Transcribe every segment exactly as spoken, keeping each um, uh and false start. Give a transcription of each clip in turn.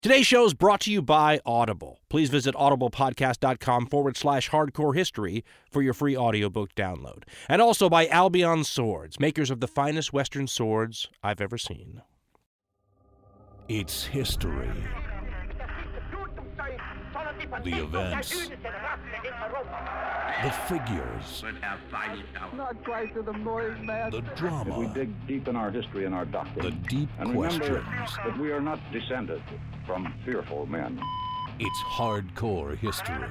Today's show is brought to you by Audible. Please visit audiblepodcast.com forward slash hardcore history for your free audiobook download. And also by Albion Swords, makers of the finest Western swords I've ever seen. It's history. The events. The figures. Not quite to the noise, man. The drama. We dig deep in our history and our doctrine. The deep and questions. Remember that we are not descended from fearful men. It's hardcore history.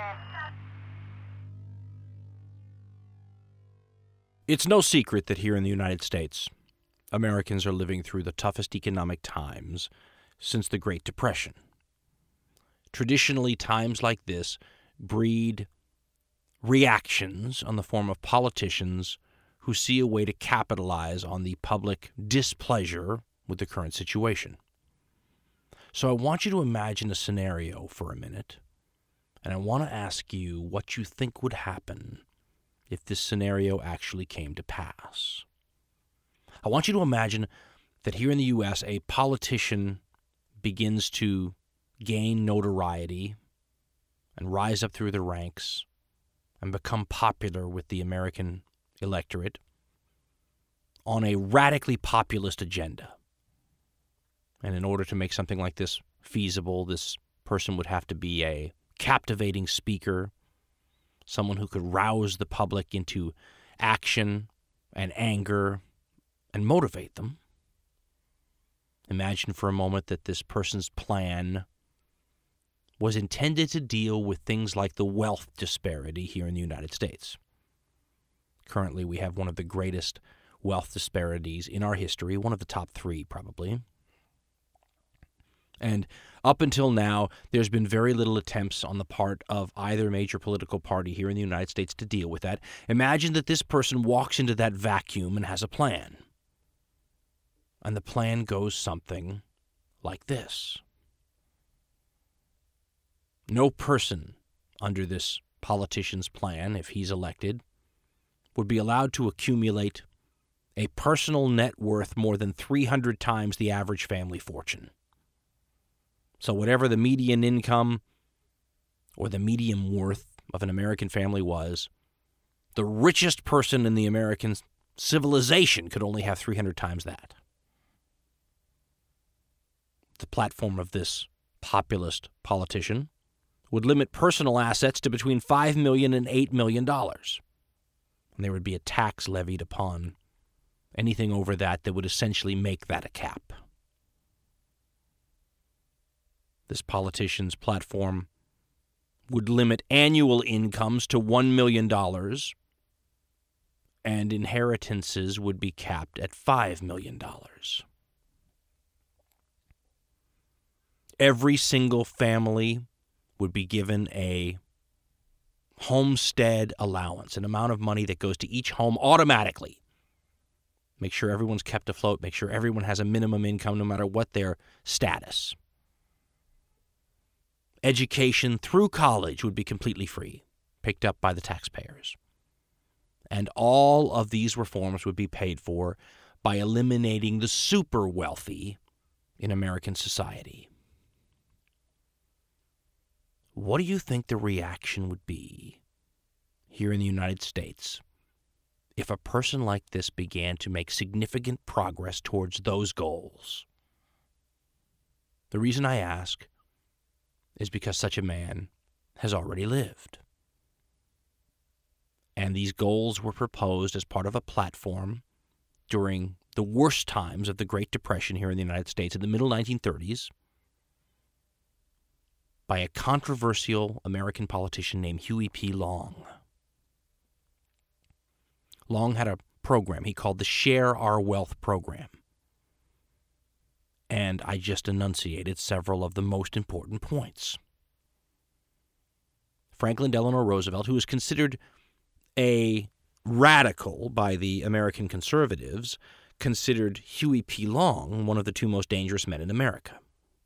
It's no secret that here in the United States, Americans are living through the toughest economic times since the Great Depression. Traditionally, times like this breed reactions on the form of politicians who see a way to capitalize on the public displeasure with the current situation. So I want you to imagine a scenario for a minute, and I want to ask you what you think would happen if this scenario actually came to pass. I want you to imagine that here in the U S, a politician begins to gain notoriety and rise up through the ranks and become popular with the American electorate on a radically populist agenda. And in order to make something like this feasible, this person would have to be a captivating speaker, someone who could rouse the public into action and anger and motivate them. Imagine for a moment that this person's plan was intended to deal with things like the wealth disparity here in the United States. Currently, we have one of the greatest wealth disparities in our history, one of the top three probably. And up until now, there's been very little attempts on the part of either major political party here in the United States to deal with that. Imagine that this person walks into that vacuum and has a plan. And the plan goes something like this. No person under this politician's plan, if he's elected, would be allowed to accumulate a personal net worth more than three hundred times the average family fortune. So whatever the median income or the median worth of an American family was, the richest person in the American civilization could only have three hundred times that. The platform of this populist politician would limit personal assets to between five million dollars and eight million dollars. And there would be a tax levied upon anything over that that would essentially make that a cap. This politician's platform would limit annual incomes to one million dollars, and inheritances would be capped at five million dollars. Every single family would be given a homestead allowance, an amount of money that goes to each home automatically. Make sure everyone's kept afloat. Make sure everyone has a minimum income no matter what their status. Education through college would be completely free, picked up by the taxpayers. And all of these reforms would be paid for by eliminating the super wealthy in American society. What do you think the reaction would be here in the United States if a person like this began to make significant progress towards those goals? The reason I ask is because such a man has already lived. And these goals were proposed as part of a platform during the worst times of the Great Depression here in the United States in the middle nineteen thirties by a controversial American politician named Huey P. Long. Long had a program he called the Share Our Wealth Program. And I just enunciated several of the most important points. Franklin Delano Roosevelt, who was considered a radical by the American conservatives, considered Huey P. Long one of the two most dangerous men in America.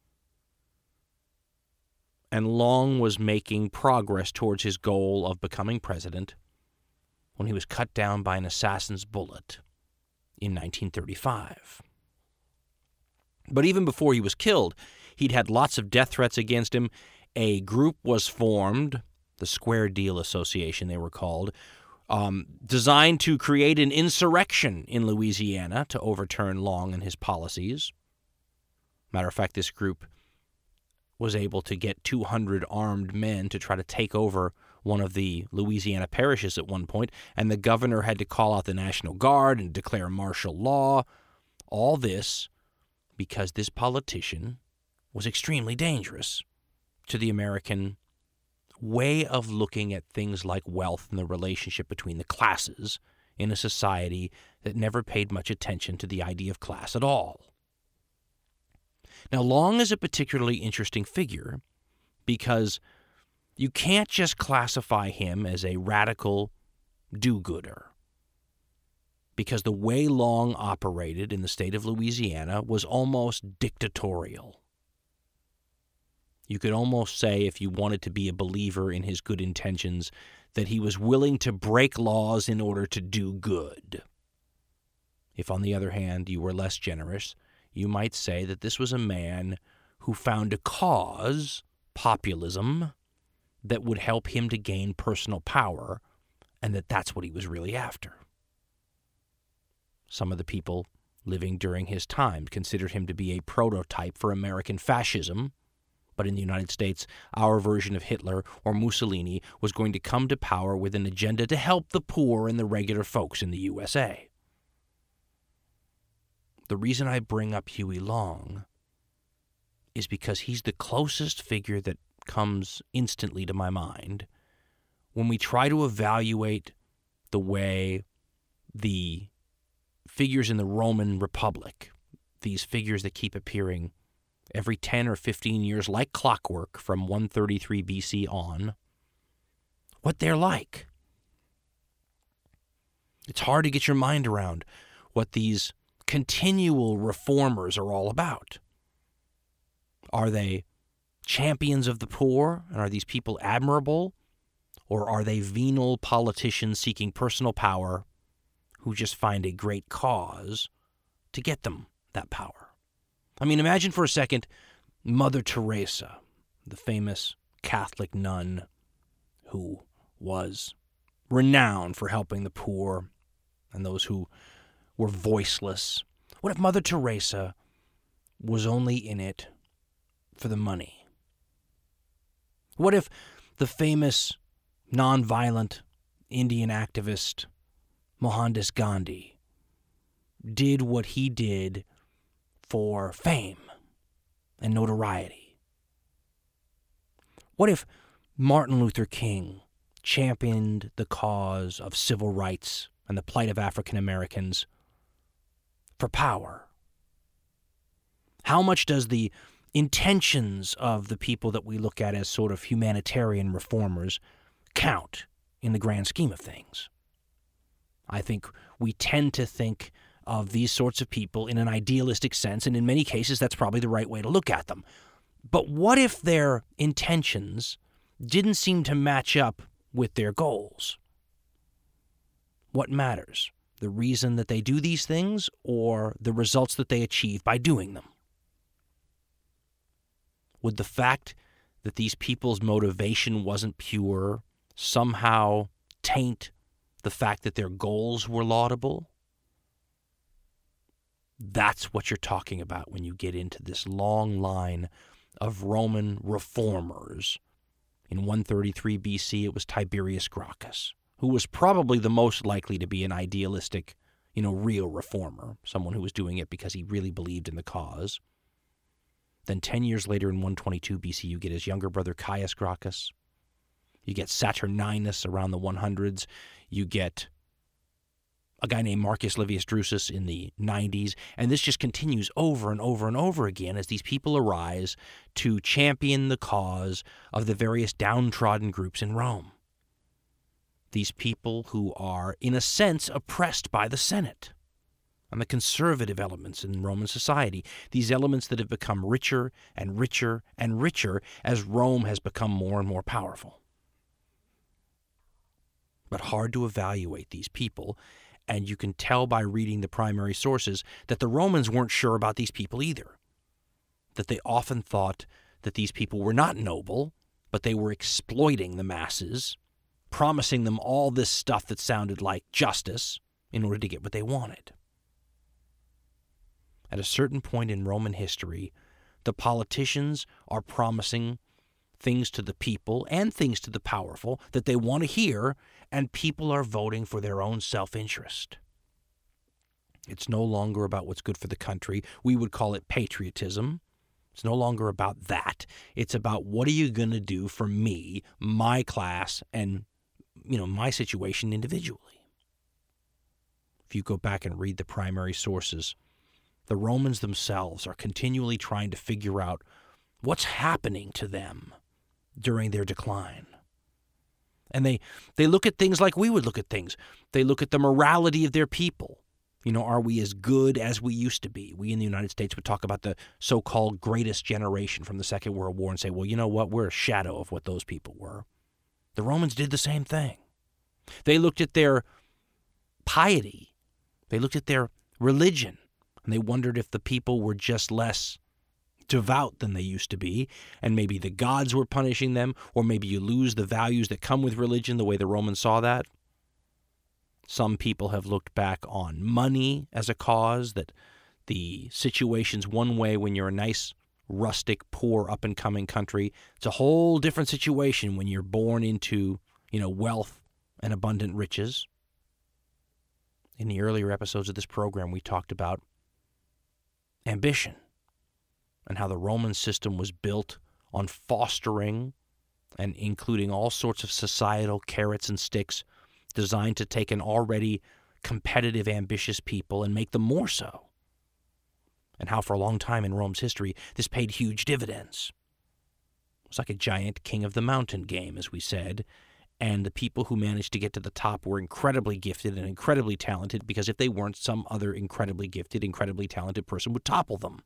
And Long was making progress towards his goal of becoming president when he was cut down by an assassin's bullet in nineteen thirty-five. But even before he was killed, He'd had lots of death threats against him. A group was formed, the Square Deal Association they were called, um, designed to create an insurrection in Louisiana to overturn Long and his policies. Matter of fact, this group was able to get two hundred armed men to try to take over one of the Louisiana parishes at one point, and the governor had to call out the National Guard and declare martial law. All this because this politician was extremely dangerous to the American way of looking at things like wealth and the relationship between the classes in a society that never paid much attention to the idea of class at all. Now, Long is a particularly interesting figure because you can't just classify him as a radical do-gooder, because the way Long operated in the state of Louisiana was almost dictatorial. You could almost say, if you wanted to be a believer in his good intentions, that he was willing to break laws in order to do good. If, on the other hand, you were less generous, you might say that this was a man who found a cause, populism, that would help him to gain personal power, and that that's what he was really after. Some of the people living during his time considered him to be a prototype for American fascism, but in the United States, our version of Hitler or Mussolini was going to come to power with an agenda to help the poor and the regular folks in the U S A. The reason I bring up Huey Long is because he's the closest figure that comes instantly to my mind when we try to evaluate the way the figures in the Roman Republic, these figures that keep appearing every ten or fifteen years like clockwork from one thirty-three B C on, what they're like. It's hard to get your mind around what these continual reformers are all about. Are they champions of the poor, and are these people admirable? Or are they venal politicians seeking personal power who just find a great cause to get them that power? I mean, imagine for a second Mother Teresa, the famous Catholic nun who was renowned for helping the poor and those who were voiceless. What if Mother Teresa was only in it for the money? What if the famous nonviolent Indian activist Mohandas Gandhi did what he did for fame and notoriety? What if Martin Luther King championed the cause of civil rights and the plight of African Americans for power? How much does the intentions of the people that we look at as sort of humanitarian reformers count in the grand scheme of things? I think we tend to think of these sorts of people in an idealistic sense, and in many cases that's probably the right way to look at them. But what if their intentions didn't seem to match up with their goals? What matters? The reason that they do these things, or the results that they achieve by doing them? Would the fact that these people's motivation wasn't pure somehow taint the fact that their goals were laudable? That's what you're talking about when you get into this long line of Roman reformers. In one thirty-three B C, it was Tiberius Gracchus, who was probably the most likely to be an idealistic, you know, real reformer, someone who was doing it because he really believed in the cause. Then ten years later, in one twenty-two B C, you get his younger brother Caius Gracchus. You get Saturninus around the one hundreds. You get a guy named Marcus Livius Drusus in the nineties. And this just continues over and over and over again as these people arise to champion the cause of the various downtrodden groups in Rome. These people who are, in a sense, oppressed by the Senate and the conservative elements in Roman society, these elements that have become richer and richer and richer as Rome has become more and more powerful. But hard to evaluate these people, and you can tell by reading the primary sources that the Romans weren't sure about these people either. that they often thought that these people were not noble, but they were exploiting the masses, promising them all this stuff that sounded like justice in order to get what they wanted. At a certain point in Roman history, the politicians are promising things to the people and things to the powerful that they want to hear, and people are voting for their own self-interest. It's no longer about what's good for the country. We would call it patriotism. It's no longer about that. It's about what are you going to do for me, my class, and, you know, my situation individually. If you go back and read the primary sources, the Romans themselves are continually trying to figure out what's happening to them during their decline. And they, they look at things like we would look at things. They look at the morality of their people. You know, are we as good as we used to be? We in the United States would talk about the so-called greatest generation from the Second World War and say, well, you know what? We're a shadow of what those people were. The Romans did the same thing. They looked at their piety. They looked at their religion. And they wondered if the people were just less devout than they used to be, and maybe the gods were punishing them, or maybe you lose the values that come with religion the way the Romans saw that. Some people have looked back on money as a cause, that the situation's one way when you're a nice, rustic, poor, up-and-coming country. It's a whole different situation when you're born into, you know, wealth and abundant riches. In the earlier episodes of this program, we talked about ambition and how the Roman system was built on fostering and including all sorts of societal carrots and sticks designed to take an already competitive, ambitious people and make them more so. And how for a long time in Rome's history, this paid huge dividends. It was like a giant king of the mountain game, as we said, and the people who managed to get to the top were incredibly gifted and incredibly talented, because if they weren't, some other incredibly gifted, incredibly talented person would topple them.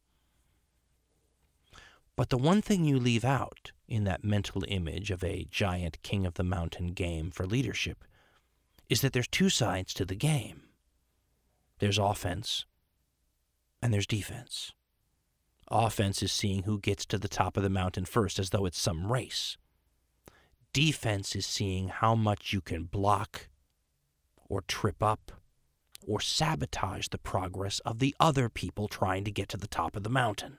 But the one thing you leave out in that mental image of a giant king of the mountain game for leadership is that there's two sides to the game. There's offense and there's defense. Offense is seeing who gets to the top of the mountain first, as though it's some race. Defense is seeing how much you can block or trip up or sabotage the progress of the other people trying to get to the top of the mountain.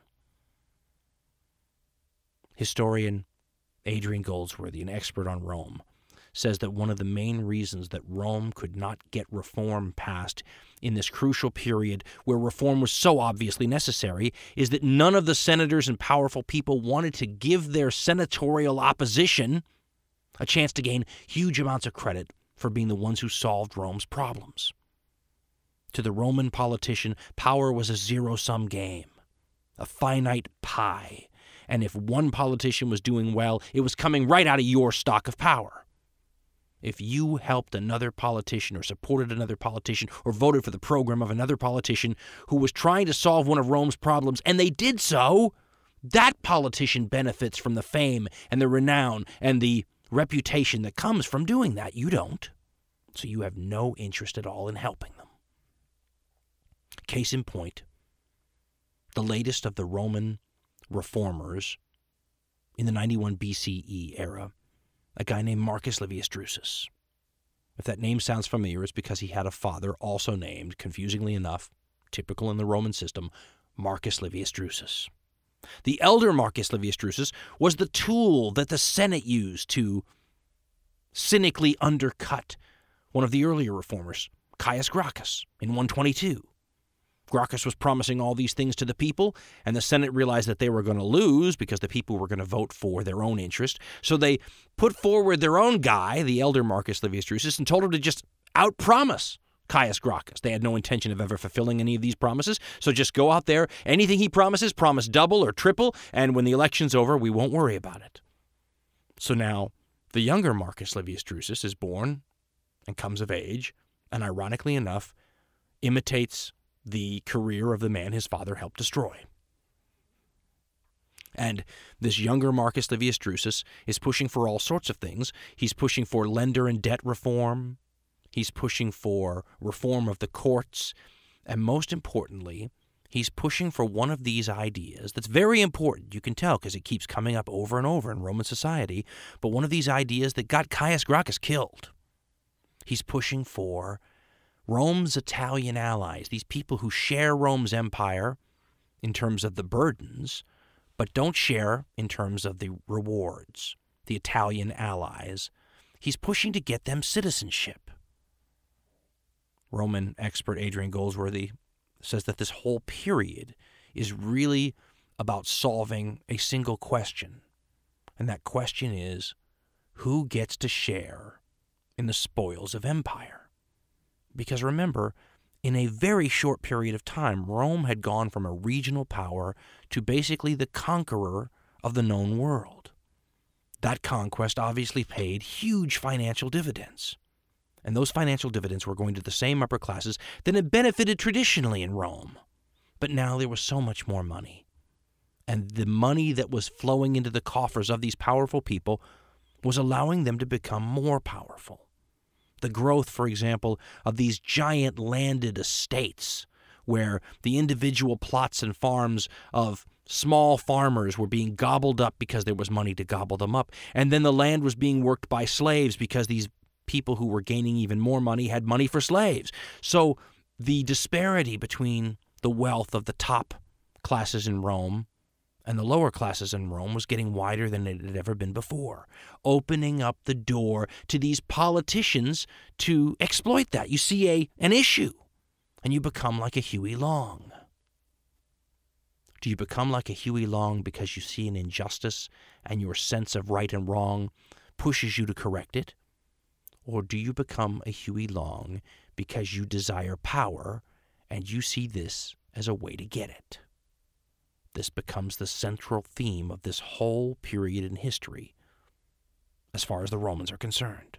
Historian Adrian Goldsworthy, an expert on Rome, says that one of the main reasons that Rome could not get reform passed in this crucial period where reform was so obviously necessary is that none of the senators and powerful people wanted to give their senatorial opposition a chance to gain huge amounts of credit for being the ones who solved Rome's problems. To the Roman politician, power was a zero-sum game, a finite pie, and if one politician was doing well, it was coming right out of your stock of power. If you helped another politician or supported another politician or voted for the program of another politician who was trying to solve one of Rome's problems, and they did so, that politician benefits from the fame and the renown and the reputation that comes from doing that. You don't. So you have no interest at all in helping them. Case in point, the latest of the Roman reformers in the ninety-one B C E era, a guy named Marcus Livius Drusus. If that name sounds familiar, it's because he had a father also named, confusingly enough, typical in the Roman system, Marcus Livius Drusus. The elder Marcus Livius Drusus was the tool that the Senate used to cynically undercut one of the earlier reformers, Caius Gracchus, in one twenty-two. Gracchus was promising all these things to the people, and the Senate realized that they were going to lose because the people were going to vote for their own interest. So they put forward their own guy, the elder Marcus Livius Drusus, and told him to just outpromise Caius Gracchus. They had no intention of ever fulfilling any of these promises, so just go out there, anything he promises, promise double or triple, and when the election's over, we won't worry about it. So now, the younger Marcus Livius Drusus is born and comes of age, and ironically enough, imitates the career of the man his father helped destroy. And this younger Marcus Livius Drusus is pushing for all sorts of things. He's pushing for lender and debt reform. He's pushing for reform of the courts. And most importantly, He's pushing for one of these ideas that's very important. You can tell because it keeps coming up over and over in Roman society. But one of these ideas that got Caius Gracchus killed. He's pushing for Rome's Italian allies, these people who share Rome's empire in terms of the burdens, but don't share in terms of the rewards, the Italian allies. He's pushing to get them citizenship. Roman expert Adrian Goldsworthy says that this whole period is really about solving a single question. And that question is, who gets to share in the spoils of empire? Because remember, in a very short period of time, Rome had gone from a regional power to basically the conqueror of the known world. That conquest obviously paid huge financial dividends. And those financial dividends were going to the same upper classes that had benefited traditionally in Rome. But now there was so much more money. And the money that was flowing into the coffers of these powerful people was allowing them to become more powerful. The growth, for example, of these giant landed estates where the individual plots and farms of small farmers were being gobbled up because there was money to gobble them up. And then the land was being worked by slaves because these people who were gaining even more money had money for slaves. So the disparity between the wealth of the top classes in Rome and the lower classes in Rome was getting wider than it had ever been before, opening up the door to these politicians to exploit that. You see a an issue, and you become like a Huey Long. Do you become like a Huey Long because you see an injustice and your sense of right and wrong pushes you to correct it? Or do you become a Huey Long because you desire power and you see this as a way to get it? This becomes the central theme of this whole period in history as far as the Romans are concerned.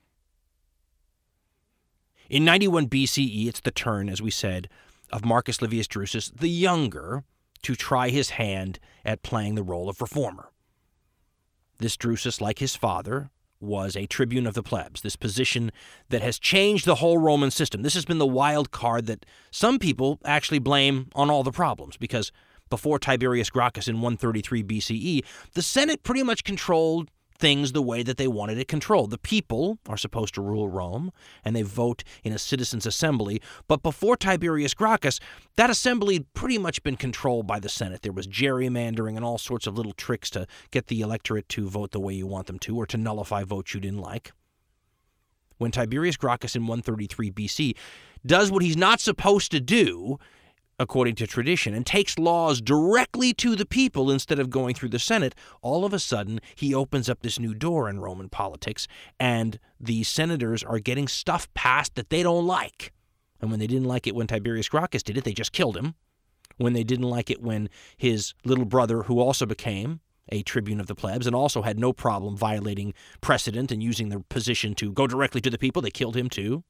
In ninety-one B C E, it's the turn, as we said, of Marcus Livius Drusus the Younger to try his hand at playing the role of reformer. This Drusus, like his father, was a tribune of the plebs, this position that has changed the whole Roman system. This has been the wild card that some people actually blame on all the problems, because before Tiberius Gracchus in one thirty-three B C E, the Senate pretty much controlled things the way that they wanted it controlled. The people are supposed to rule Rome, and they vote in a citizens' assembly. But before Tiberius Gracchus, that assembly had pretty much been controlled by the Senate. There was gerrymandering and all sorts of little tricks to get the electorate to vote the way you want them to, or to nullify votes you didn't like. When Tiberius Gracchus in one thirty-three B C does what he's not supposed to do, according to tradition, and takes laws directly to the people instead of going through the Senate, all of a sudden he opens up this new door in Roman politics, and the senators are getting stuff passed that they don't like. And when they didn't like it when Tiberius Gracchus did it, they just killed him. When they didn't like it when his little brother, who also became a tribune of the plebs and also had no problem violating precedent and using their position to go directly to the people, they killed him too.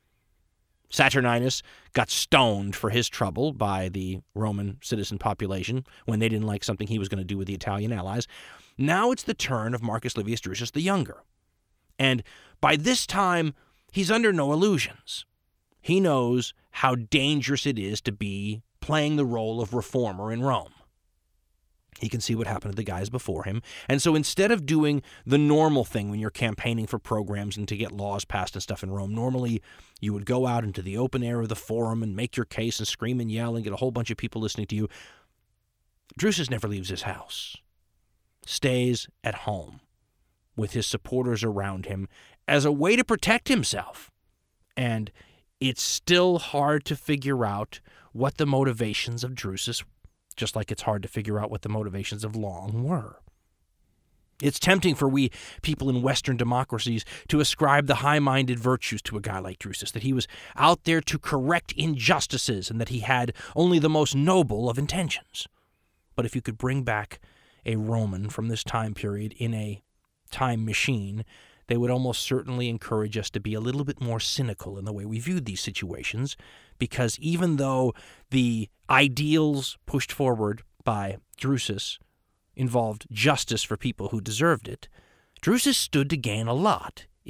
Saturninus got stoned for his trouble by the Roman citizen population when they didn't like something he was going to do with the Italian allies. Now it's the turn of Marcus Livius Drusus the Younger. And by this time, he's under no illusions. He knows how dangerous it is to be playing the role of reformer in Rome. He can see what happened to the guys before him. And so instead of doing the normal thing when you're campaigning for programs and to get laws passed and stuff in Rome, normally you would go out into the open air of the forum and make your case and scream and yell and get a whole bunch of people listening to you. Drusus never leaves his house, stays at home with his supporters around him as a way to protect himself. And it's still hard to figure out what the motivations of Drusus were. Just like it's hard to figure out what the motivations of Long were. It's tempting for we people in Western democracies to ascribe the high-minded virtues to a guy like Drusus, that he was out there to correct injustices and that he had only the most noble of intentions. But if you could bring back a Roman from this time period in a time machine, they would almost certainly encourage us to be a little bit more cynical in the way we viewed these situations, because even though the ideals pushed forward by Drusus involved justice for people who deserved it, Drusus stood to gain a lot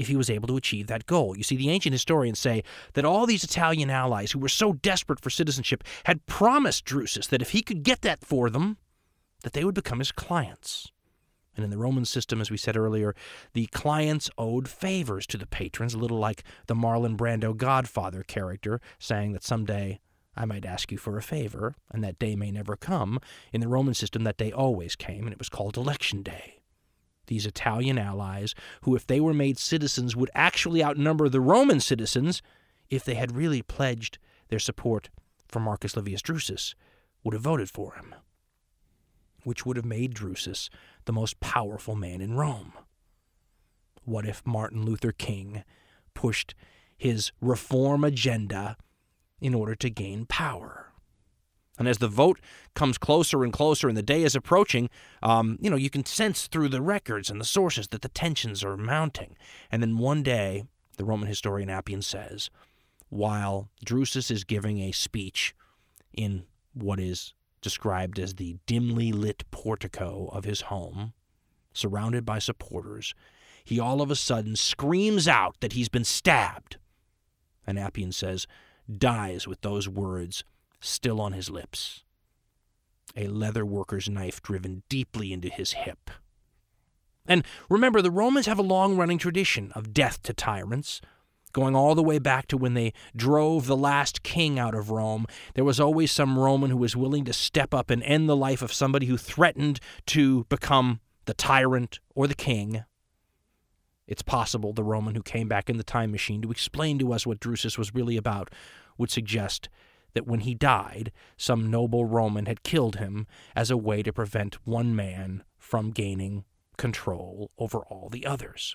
if he was able to achieve that goal. You see, the ancient historians say that all these Italian allies who were so desperate for citizenship had promised Drusus that if he could get that for them, that they would become his clients. And in the Roman system, as we said earlier, the clients owed favors to the patrons, a little like the Marlon Brando Godfather character saying that someday I might ask you for a favor, and that day may never come. In the Roman system, that day always came, and it was called Election Day. These Italian allies, who if they were made citizens would actually outnumber the Roman citizens if they had really pledged their support for Marcus Livius Drusus, would have voted for him, which would have made Drusus the most powerful man in Rome. What if Martin Luther King pushed his reform agenda in order to gain power? And as the vote comes closer and closer and the day is approaching, um, you know, you can sense through the records and the sources that the tensions are mounting. And then one day, the Roman historian Appian says, while Drusus is giving a speech in what is described as the dimly lit portico of his home, surrounded by supporters, he all of a sudden screams out that he's been stabbed. And Appian says, dies with those words still on his lips. A leather worker's knife driven deeply into his hip. And remember, the Romans have a long-running tradition of death to tyrants, going all the way back to when they drove the last king out of Rome. There was always some Roman who was willing to step up and end the life of somebody who threatened to become the tyrant or the king. It's possible the Roman who came back in the time machine to explain to us what Drusus was really about would suggest that when he died, some noble Roman had killed him as a way to prevent one man from gaining control over all the others.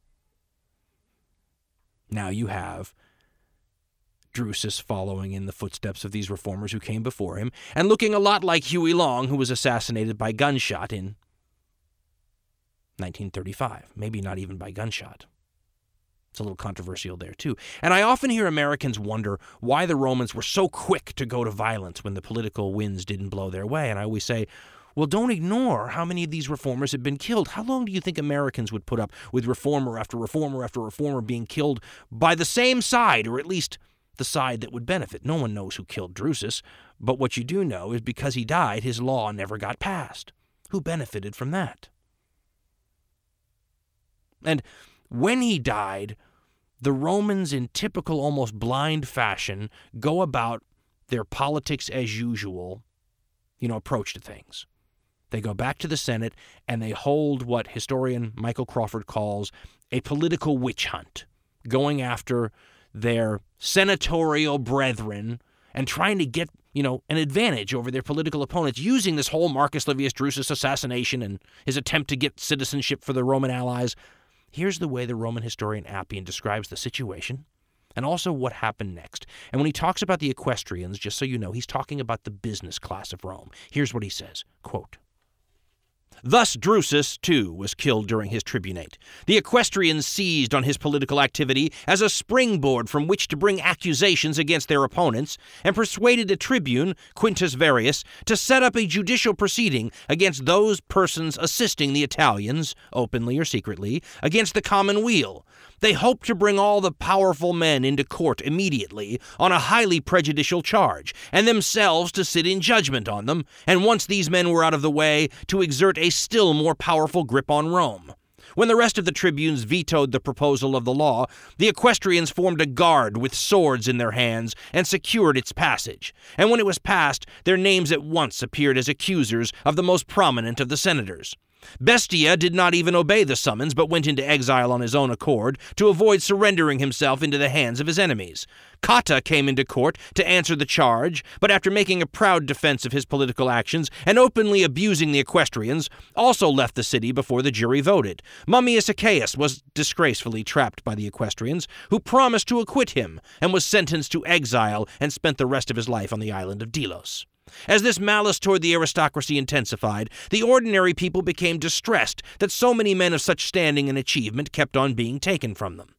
Now you have Drusus following in the footsteps of these reformers who came before him, and looking a lot like Huey Long, who was assassinated by gunshot in nineteen thirty-five. Maybe not even by gunshot. It's a little controversial there, too. And I often hear Americans wonder why the Romans were so quick to go to violence when the political winds didn't blow their way. And I always say, well, don't ignore how many of these reformers had been killed. How long do you think Americans would put up with reformer after reformer after reformer being killed by the same side, or at least the side that would benefit? No one knows who killed Drusus, but what you do know is because he died, his law never got passed. Who benefited from that? And when he died, the Romans, in typical, almost blind fashion, go about their politics as usual, you know, approach to things. They go back to the Senate, and they hold what historian Michael Crawford calls a political witch hunt, going after their senatorial brethren and trying to get, you know, an advantage over their political opponents, using this whole Marcus Livius Drusus assassination and his attempt to get citizenship for the Roman allies. Here's the way the Roman historian Appian describes the situation, and also what happened next. And when he talks about the equestrians, just so you know, he's talking about the business class of Rome. Here's what he says, quote, "Thus Drusus, too, was killed during his tribunate. The equestrians seized on his political activity as a springboard from which to bring accusations against their opponents, and persuaded a tribune, Quintus Varius, to set up a judicial proceeding against those persons assisting the Italians, openly or secretly, against the common weal. They hoped to bring all the powerful men into court immediately on a highly prejudicial charge, and themselves to sit in judgment on them, and once these men were out of the way, to exert a still more powerful grip on Rome. When the rest of the tribunes vetoed the proposal of the law, the equestrians formed a guard with swords in their hands and secured its passage. And when it was passed, their names at once appeared as accusers of the most prominent of the senators. Bestia did not even obey the summons, but went into exile on his own accord to avoid surrendering himself into the hands of his enemies. Cotta came into court to answer the charge, but after making a proud defense of his political actions and openly abusing the equestrians, also left the city before the jury voted. Mummius Achaeus was disgracefully trapped by the equestrians, who promised to acquit him, and was sentenced to exile and spent the rest of his life on the island of Delos. As this malice toward the aristocracy intensified, the ordinary people became distressed that so many men of such standing and achievement kept on being taken from them.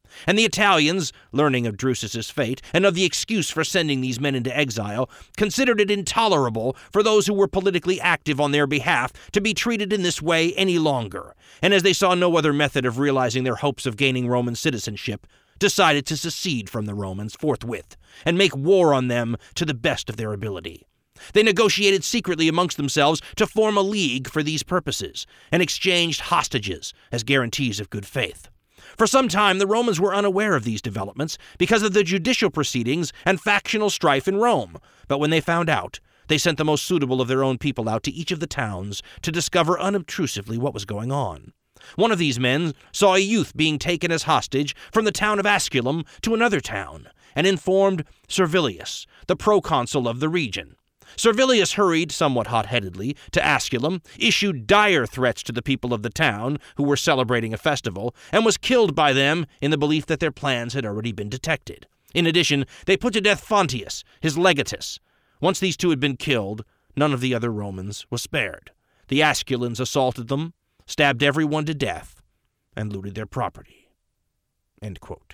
And the Italians, learning of Drusus's fate and of the excuse for sending these men into exile, considered it intolerable for those who were politically active on their behalf to be treated in this way any longer, and as they saw no other method of realizing their hopes of gaining Roman citizenship, decided to secede from the Romans forthwith and make war on them to the best of their ability. They negotiated secretly amongst themselves to form a league for these purposes and exchanged hostages as guarantees of good faith. For some time, the Romans were unaware of these developments because of the judicial proceedings and factional strife in Rome, but when they found out, they sent the most suitable of their own people out to each of the towns to discover unobtrusively what was going on. One of these men saw a youth being taken as hostage from the town of Asculum to another town, and informed Servilius, the proconsul of the region. Servilius hurried, somewhat hot-headedly, to Asculum, issued dire threats to the people of the town, who were celebrating a festival, and was killed by them in the belief that their plans had already been detected. In addition, they put to death Fontius, his legatus. Once these two had been killed, none of the other Romans was spared. The Asculans assaulted them, stabbed everyone to death, and looted their property. End quote.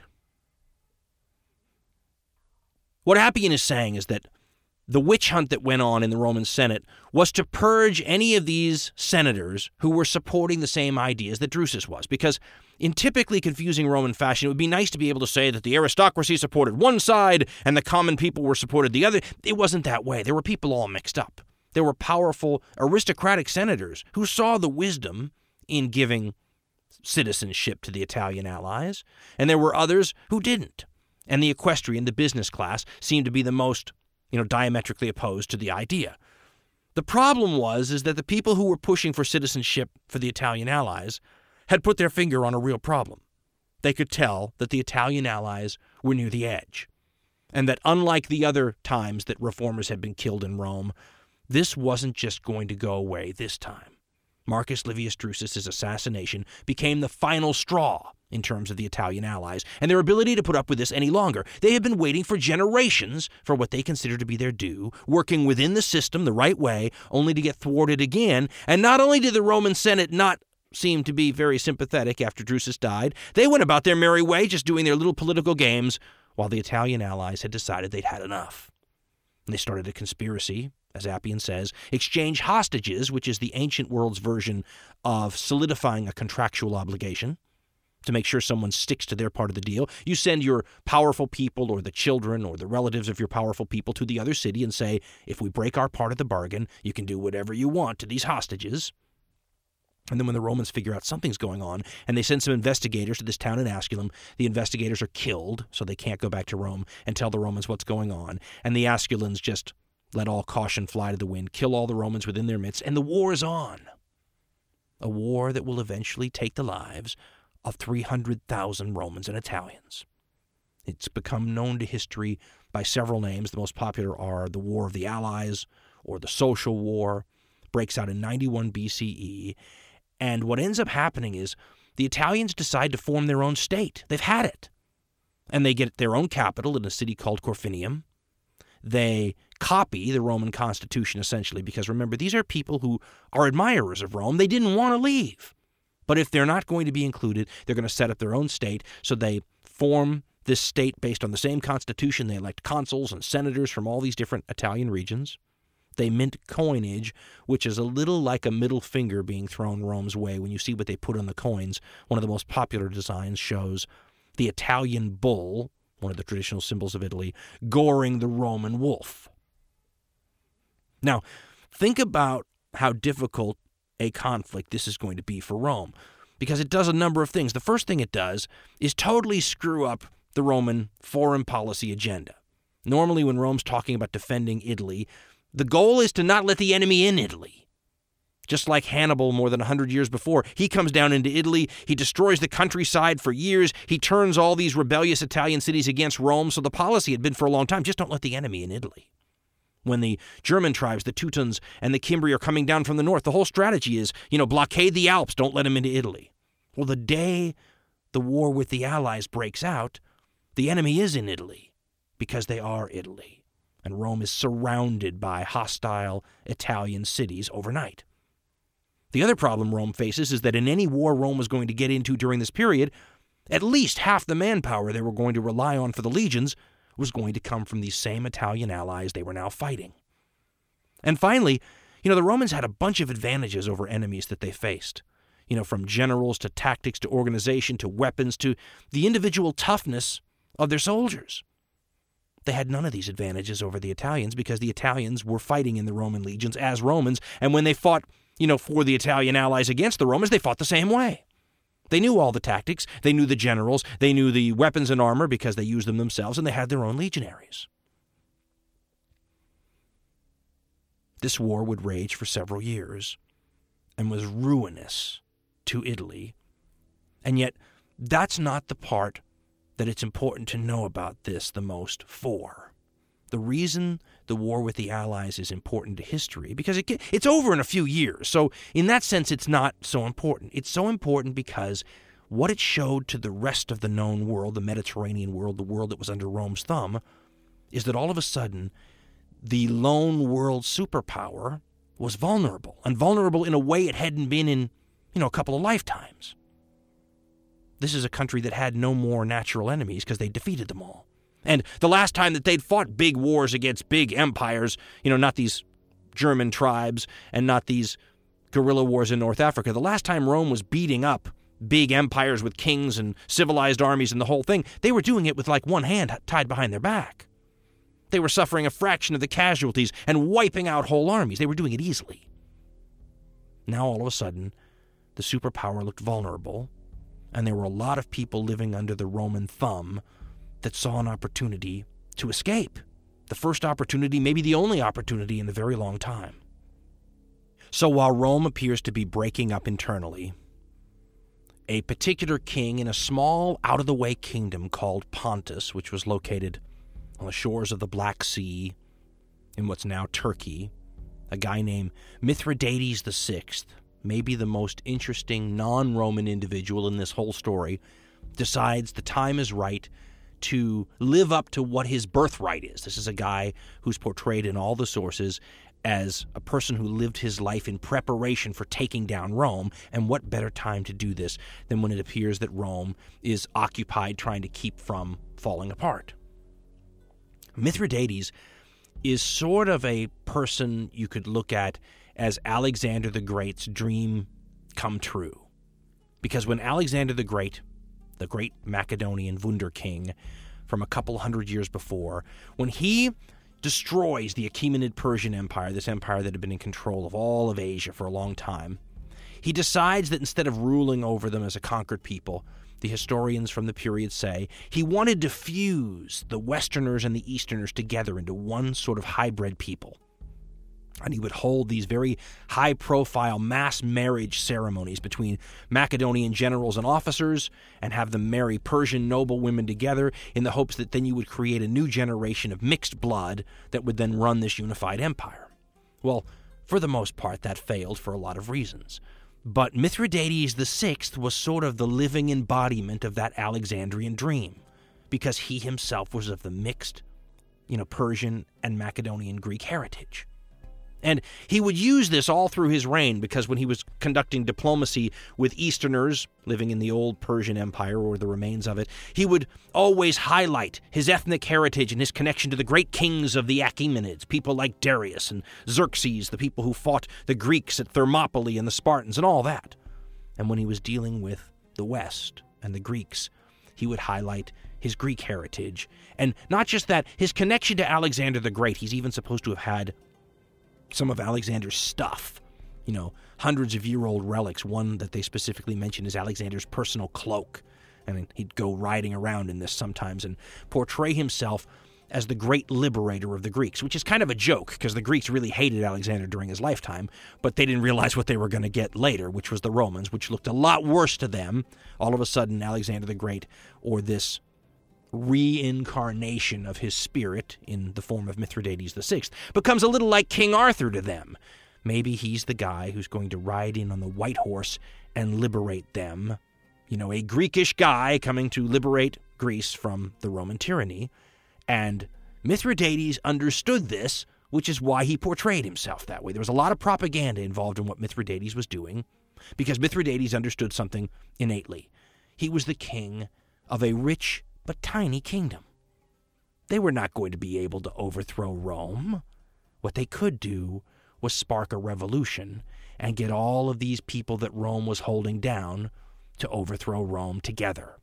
What Appian is saying is that the witch hunt that went on in the Roman Senate was to purge any of these senators who were supporting the same ideas that Drusus was, because in typically confusing Roman fashion, it would be nice to be able to say that the aristocracy supported one side and the common people were supported the other. It wasn't that way. There were people all mixed up. There were powerful aristocratic senators who saw the wisdom in giving citizenship to the Italian allies, and there were others who didn't. And the equestrian, the business class, seemed to be the most you know, diametrically opposed to the idea. The problem was is that the people who were pushing for citizenship for the Italian allies had put their finger on a real problem. They could tell that the Italian allies were near the edge, and that unlike the other times that reformers had been killed in Rome, this wasn't just going to go away this time. Marcus Livius Drusus's assassination became the final straw in terms of the Italian allies, and their ability to put up with this any longer. They had been waiting for generations for what they considered to be their due, working within the system the right way, only to get thwarted again. And not only did the Roman Senate not seem to be very sympathetic after Drusus died, they went about their merry way, just doing their little political games, while the Italian allies had decided they'd had enough. And they started a conspiracy, as Appian says, exchange hostages, which is the ancient world's version of solidifying a contractual obligation, to make sure someone sticks to their part of the deal. You send your powerful people or the children or the relatives of your powerful people to the other city and say, if we break our part of the bargain, you can do whatever you want to these hostages. And then when the Romans figure out something's going on and they send some investigators to this town in Asculum, the investigators are killed, so they can't go back to Rome and tell the Romans what's going on. And the Asculans just let all caution fly to the wind, kill all the Romans within their midst, and the war is on. A war that will eventually take the lives of three hundred thousand Romans and Italians. It's become known to history by several names. The most popular are the War of the Allies or the Social War. Breaks out in ninety-one B C E. And what ends up happening is the Italians decide to form their own state. They've had it. And they get their own capital in a city called Corfinium. They copy the Roman Constitution, essentially, because remember, these are people who are admirers of Rome. They didn't want to leave. But if they're not going to be included, they're going to set up their own state. So they form this state based on the same constitution. They elect consuls and senators from all these different Italian regions. They mint coinage, which is a little like a middle finger being thrown Rome's way. When you see what they put on the coins, one of the most popular designs shows the Italian bull, one of the traditional symbols of Italy, goring the Roman wolf. Now, think about how difficult a conflict this is going to be for Rome, because it does a number of things. The first thing it does is totally screw up the Roman foreign policy agenda. Normally, when Rome's talking about defending Italy, the goal is to not let the enemy in Italy. Just like Hannibal more than one hundred years before, he comes down into Italy, he destroys the countryside for years, he turns all these rebellious Italian cities against Rome, so the policy had been for a long time, just don't let the enemy in Italy. When the German tribes, the Teutons and the Cimbri are coming down from the north, the whole strategy is, you know, blockade the Alps, don't let them into Italy. Well, the day the war with the Allies breaks out, the enemy is in Italy, because they are Italy, and Rome is surrounded by hostile Italian cities overnight. The other problem Rome faces is that in any war Rome was going to get into during this period, At least half the manpower they were going to rely on for the legions was going to come from these same Italian allies they were now fighting. And finally, you know, the Romans had a bunch of advantages over enemies that they faced. You know, from generals to tactics to organization to weapons to the individual toughness of their soldiers. They had none of these advantages over the Italians because the Italians were fighting in the Roman legions as Romans, and when they fought, you know, for the Italian allies against the Romans, they fought the same way. They knew all the tactics, they knew the generals, they knew the weapons and armor because they used them themselves, and they had their own legionaries. This war would rage for several years and was ruinous to Italy. And yet, that's not the part that it's important to know about this the most for. The reason the war with the Allies is important to history, because it, it's over in a few years, so in that sense it's not so important. It's so important because what it showed to the rest of the known world, the Mediterranean world, the world that was under Rome's thumb, is that all of a sudden the lone world superpower was vulnerable, and vulnerable in a way it hadn't been in, you know, a couple of lifetimes. This is a country that had no more natural enemies because they defeated them all. And the last time that they'd fought big wars against big empires, you know, not these German tribes and not these guerrilla wars in North Africa, the last time Rome was beating up big empires with kings and civilized armies and the whole thing, they were doing it with like one hand tied behind their back. They were suffering a fraction of the casualties and wiping out whole armies. They were doing it easily. Now all of a sudden, the superpower looked vulnerable, and there were a lot of people living under the Roman thumb that saw an opportunity to escape. The first opportunity, maybe the only opportunity in a very long time. So while Rome appears to be breaking up internally, a particular king in a small, out-of-the-way kingdom called Pontus, which was located on the shores of the Black Sea in what's now Turkey, a guy named Mithridates the Sixth, maybe the most interesting non-Roman individual in this whole story, decides the time is right to live up to what his birthright is. This is a guy who's portrayed in all the sources as a person who lived his life in preparation for taking down Rome, and what better time to do this than when it appears that Rome is occupied trying to keep from falling apart. Mithridates is sort of a person you could look at as Alexander the Great's dream come true. Because when Alexander the Great, the great Macedonian Wunder King from a couple hundred years before, when he destroys the Achaemenid Persian Empire, this empire that had been in control of all of Asia for a long time, he decides that instead of ruling over them as a conquered people, the historians from the period say, he wanted to fuse the Westerners and the Easterners together into one sort of hybrid people. And he would hold these very high-profile mass marriage ceremonies between Macedonian generals and officers and have them marry Persian noble women together in the hopes that then you would create a new generation of mixed blood that would then run this unified empire. Well, for the most part, that failed for a lot of reasons. But Mithridates the Sixth was sort of the living embodiment of that Alexandrian dream because he himself was of the mixed, you know, Persian and Macedonian Greek heritage. And he would use this all through his reign because when he was conducting diplomacy with Easterners living in the old Persian Empire or the remains of it, he would always highlight his ethnic heritage and his connection to the great kings of the Achaemenids, people like Darius and Xerxes, the people who fought the Greeks at Thermopylae and the Spartans and all that. And when he was dealing with the West and the Greeks, he would highlight his Greek heritage. And not just that, his connection to Alexander the Great. He's even supposed to have had some of Alexander's stuff, you know, hundreds of year old relics. One that they specifically mention is Alexander's personal cloak. And he'd go riding around in this sometimes and portray himself as the great liberator of the Greeks, which is kind of a joke because the Greeks really hated Alexander during his lifetime, but they didn't realize what they were going to get later, which was the Romans, which looked a lot worse to them. All of a sudden, Alexander the Great, or this reincarnation of his spirit in the form of Mithridates the Sixth, becomes a little like King Arthur to them. Maybe he's the guy who's going to ride in on the white horse and liberate them. You know, a Greekish guy coming to liberate Greece from the Roman tyranny. And Mithridates understood this, which is why he portrayed himself that way. There was a lot of propaganda involved in what Mithridates was doing, because Mithridates understood something innately. he was the king of a rich but tiny kingdom. They were not going to be able to overthrow Rome. What they could do was spark a revolution and get all of these people that Rome was holding down to overthrow Rome together.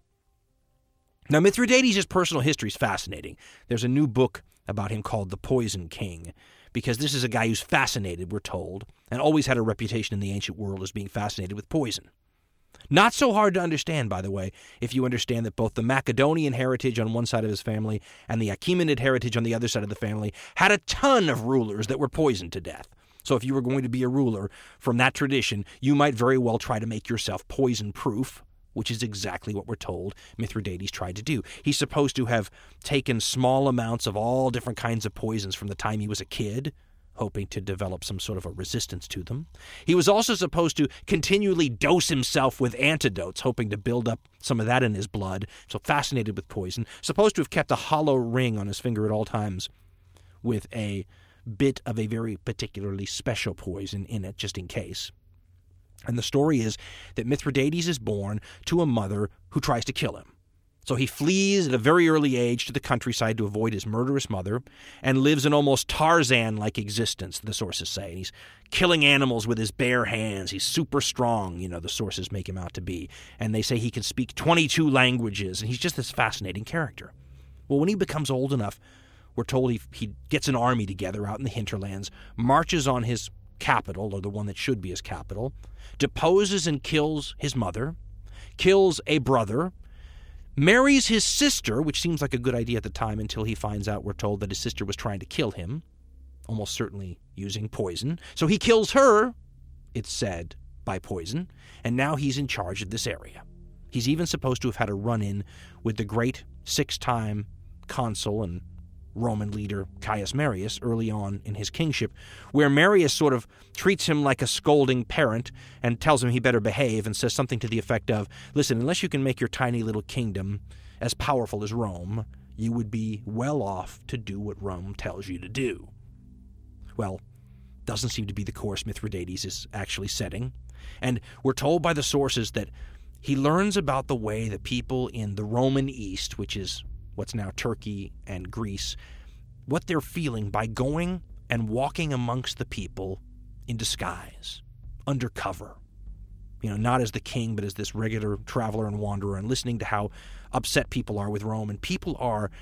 Now, Mithridates' personal history is fascinating. There's a new book about him called The Poison King, because this is a guy who's fascinated, we're told, and always had a reputation in the ancient world as being fascinated with poison. Not so hard to understand, by the way, if you understand that both the Macedonian heritage on one side of his family and the Achaemenid heritage on the other side of the family had a ton of rulers that were poisoned to death. So if you were going to be a ruler from that tradition, you might very well try to make yourself poison-proof, which is exactly what we're told Mithridates tried to do. He's supposed to have taken small amounts of all different kinds of poisons from the time he was a kid, hoping to develop some sort of a resistance to them. He was also supposed to continually dose himself with antidotes, hoping to build up some of that in his blood, so fascinated with poison. Supposed to have kept a hollow ring on his finger at all times with a bit of a very particularly special poison in it, just in case. And the story is that Mithridates is born to a mother who tries to kill him. So he flees at a very early age to the countryside to avoid his murderous mother and lives an almost Tarzan-like existence, the sources say. And he's killing animals with his bare hands. He's super strong, you know, the sources make him out to be. And they say he can speak twenty-two languages, and he's just this fascinating character. Well, when he becomes old enough, we're told he, he gets an army together out in the hinterlands, marches on his capital, or the one that should be his capital, deposes and kills his mother, kills a brother, marries his sister, which seems like a good idea at the time until he finds out, we're told, that his sister was trying to kill him, almost certainly using poison. So he kills her, it's said, by poison, and now he's in charge of this area. He's even supposed to have had a run-in with the great six-time consul and Roman leader Caius Marius early on in his kingship, where Marius sort of treats him like a scolding parent and tells him he better behave and says something to the effect of, listen, unless you can make your tiny little kingdom as powerful as Rome, you would be well off to do what Rome tells you to do. Well, doesn't seem to be the course Mithridates is actually setting, and we're told by the sources that he learns about the way the people in the Roman East, which is what's now Turkey and Greece, what they're feeling by going and walking amongst the people in disguise, undercover. You know, not as the king, but as this regular traveler and wanderer, and listening to how upset people are with Rome. And people are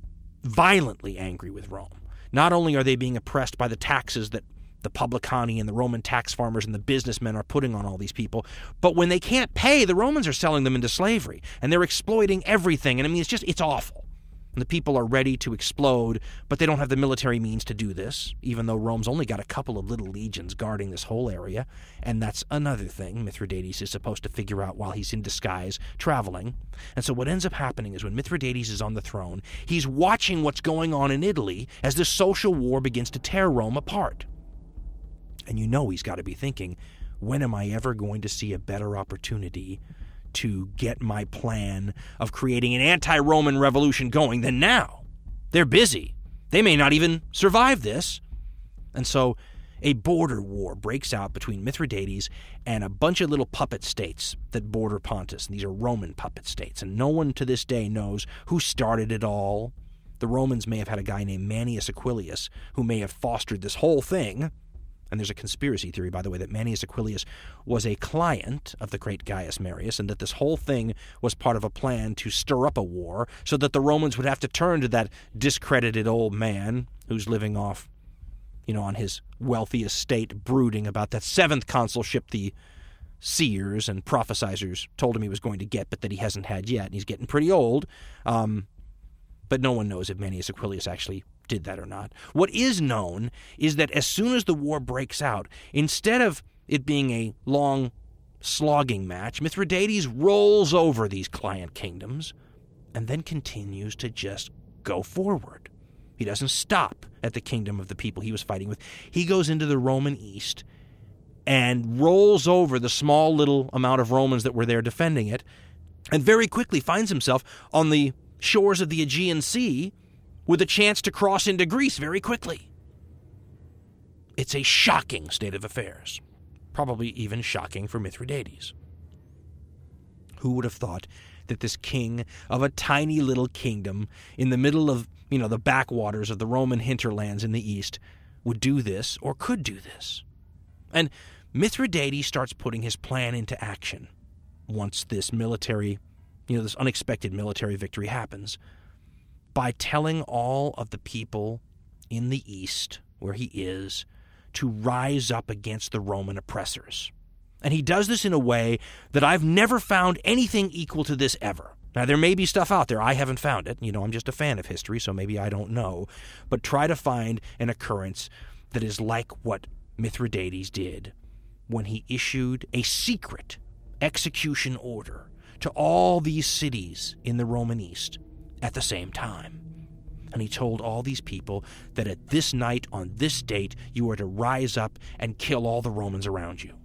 violently angry with Rome. Not only are they being oppressed by the taxes that the publicani and the Roman tax farmers and the businessmen are putting on all these people, but when they can't pay, the Romans are selling them into slavery, and they're exploiting everything. And I mean, it's just, it's awful. And the people are ready to explode, but they don't have the military means to do this, even though Rome's only got a couple of little legions guarding this whole area. And that's another thing Mithridates is supposed to figure out while he's in disguise, traveling. And so what ends up happening is when Mithridates is on the throne, he's watching what's going on in Italy as this social war begins to tear Rome apart. And you know he's got to be thinking, when am I ever going to see a better opportunity to get my plan of creating an anti-Roman revolution going than now? They're busy. They may not even survive this. And so a border war breaks out between Mithridates and a bunch of little puppet states that border Pontus. And these are Roman puppet states. And no one to this day knows who started it all. The Romans may have had a guy named Manius Aquilius who may have fostered this whole thing. And there's a conspiracy theory, by the way, that Manius Aquilius was a client of the great Gaius Marius, and that this whole thing was part of a plan to stir up a war so that the Romans would have to turn to that discredited old man who's living off, you know, on his wealthy estate, brooding about that seventh consulship the seers and prophesizers told him he was going to get, but that he hasn't had yet, and he's getting pretty old. Um, but no one knows if Manius Aquilius actually did that or not. What is known is that as soon as the war breaks out, instead of it being a long slogging match, Mithridates rolls over these client kingdoms and then continues to just go forward. He doesn't stop at the kingdom of the people he was fighting with. He goes into the Roman East and rolls over the small little amount of Romans that were there defending it, and very quickly finds himself on the shores of the Aegean Sea with a chance to cross into Greece very quickly. It's a shocking state of affairs, probably even shocking for Mithridates. Who would have thought that this king of a tiny little kingdom in the middle of, you know, the backwaters of the Roman hinterlands in the east would do this or could do this? And Mithridates starts putting his plan into action once this military, you know, this unexpected military victory happens, by telling all of the people in the east where he is to rise up against the Roman oppressors. And he does this in a way that I've never found anything equal to this ever. Now, there may be stuff out there. I haven't found it. You know, I'm just a fan of history, so maybe I don't know. But try to find an occurrence that is like what Mithridates did when he issued a secret execution order to all these cities in the Roman East at the same time. And he told all these people that at this night, on this date, you are to rise up and kill all the Romans around you.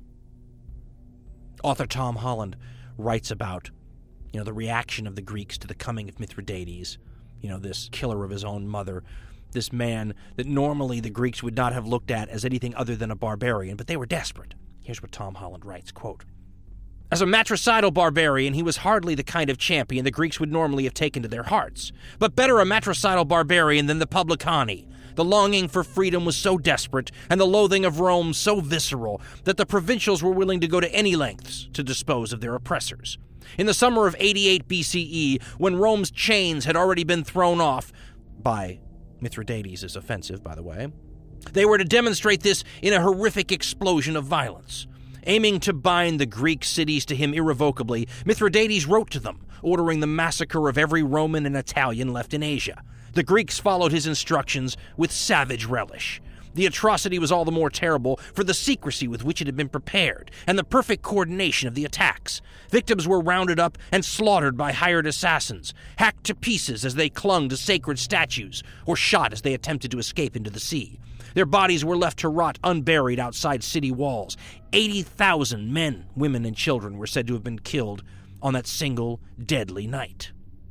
Author Tom Holland writes about, you know, the reaction of the Greeks to the coming of Mithridates, you know, this killer of his own mother, this man that normally the Greeks would not have looked at as anything other than a barbarian, but they were desperate. Here's what Tom Holland writes, quote, "As a matricidal barbarian, he was hardly the kind of champion the Greeks would normally have taken to their hearts, but better a matricidal barbarian than the publicani. The longing for freedom was so desperate, and the loathing of Rome so visceral, that the provincials were willing to go to any lengths to dispose of their oppressors. In the summer of eighty-eight B C E, when Rome's chains had already been thrown off, by Mithridates is offensive, by the way, they were to demonstrate this in a horrific explosion of violence. Aiming to bind the Greek cities to him irrevocably, Mithridates wrote to them, ordering the massacre of every Roman and Italian left in Asia. The Greeks followed his instructions with savage relish. The atrocity was all the more terrible for the secrecy with which it had been prepared, and the perfect coordination of the attacks. Victims were rounded up and slaughtered by hired assassins, hacked to pieces as they clung to sacred statues, or shot as they attempted to escape into the sea. Their bodies were left to rot unburied outside city walls. eighty thousand men, women, and children were said to have been killed on that single deadly night."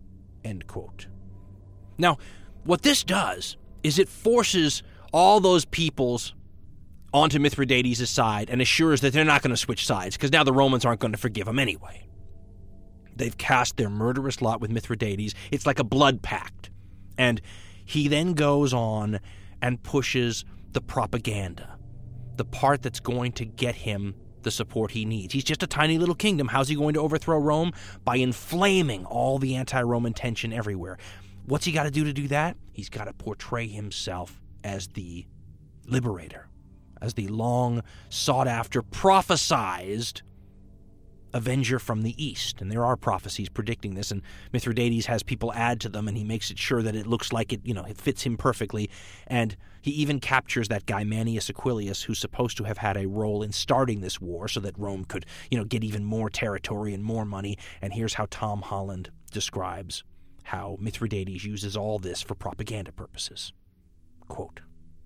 End quote. Now, what this does is it forces all those peoples onto Mithridates' side and assures that they're not going to switch sides, because now the Romans aren't going to forgive them anyway. They've cast their murderous lot with Mithridates. It's like a blood pact. And he then goes on and pushes the propaganda, the part that's going to get him the support he needs. He's just a tiny little kingdom. How's he going to overthrow Rome? By inflaming all the anti-Roman tension everywhere. What's he got to do to do that? He's got to portray himself as the liberator, as the long sought-after, prophesized avenger from the east. And there are prophecies predicting this, and Mithridates has people add to them, and he makes it sure that it looks like it, you know, it fits him perfectly. And he even captures that guy Manius Aquilius, who's supposed to have had a role in starting this war so that Rome could, you know, get even more territory and more money. And here's how Tom Holland describes how Mithridates uses all this for propaganda purposes. Quote,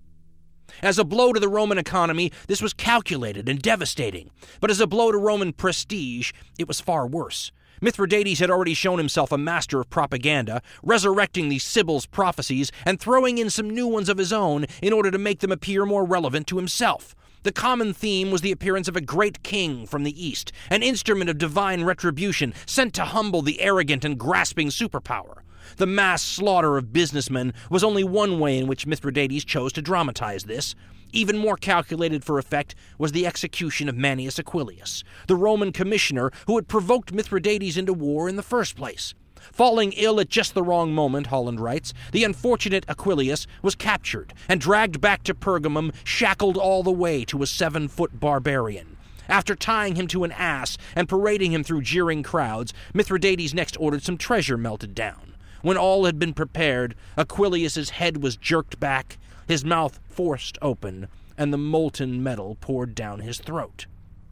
"As a blow to the Roman economy, this was calculated and devastating. But as a blow to Roman prestige, it was far worse. Mithridates had already shown himself a master of propaganda, resurrecting these Sibyl's prophecies and throwing in some new ones of his own in order to make them appear more relevant to himself. The common theme was the appearance of a great king from the east, an instrument of divine retribution sent to humble the arrogant and grasping superpower. The mass slaughter of businessmen was only one way in which Mithridates chose to dramatize this. Even more calculated for effect was the execution of Manius Aquilius, the Roman commissioner who had provoked Mithridates into war in the first place. Falling ill at just the wrong moment, Holland writes, the unfortunate Aquilius was captured and dragged back to Pergamum, shackled all the way to a seven-foot barbarian. After tying him to an ass and parading him through jeering crowds, Mithridates next ordered some treasure melted down. When all had been prepared, Aquilius's head was jerked back, his mouth forced open, and the molten metal poured down his throat."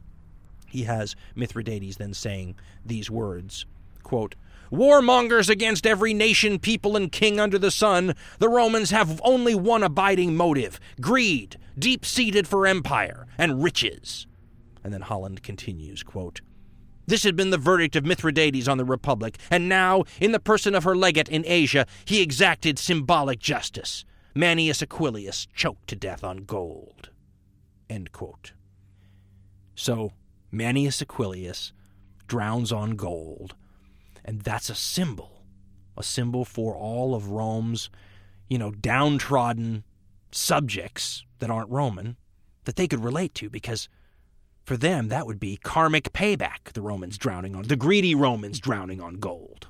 He has Mithridates then saying these words, quote, "Warmongers against every nation, people, and king under the sun, the Romans have only one abiding motive, greed, deep-seated for empire and riches." And then Holland continues, quote, "This had been the verdict of Mithridates on the Republic, and now, in the person of her legate in Asia, he exacted symbolic justice. Manius Aquilius choked to death on gold." End quote. So, Manius Aquilius drowns on gold. And that's a symbol, a symbol for all of Rome's, you know, downtrodden subjects that aren't Roman, that they could relate to, because for them that would be karmic payback, the Romans drowning on, the greedy Romans drowning on gold.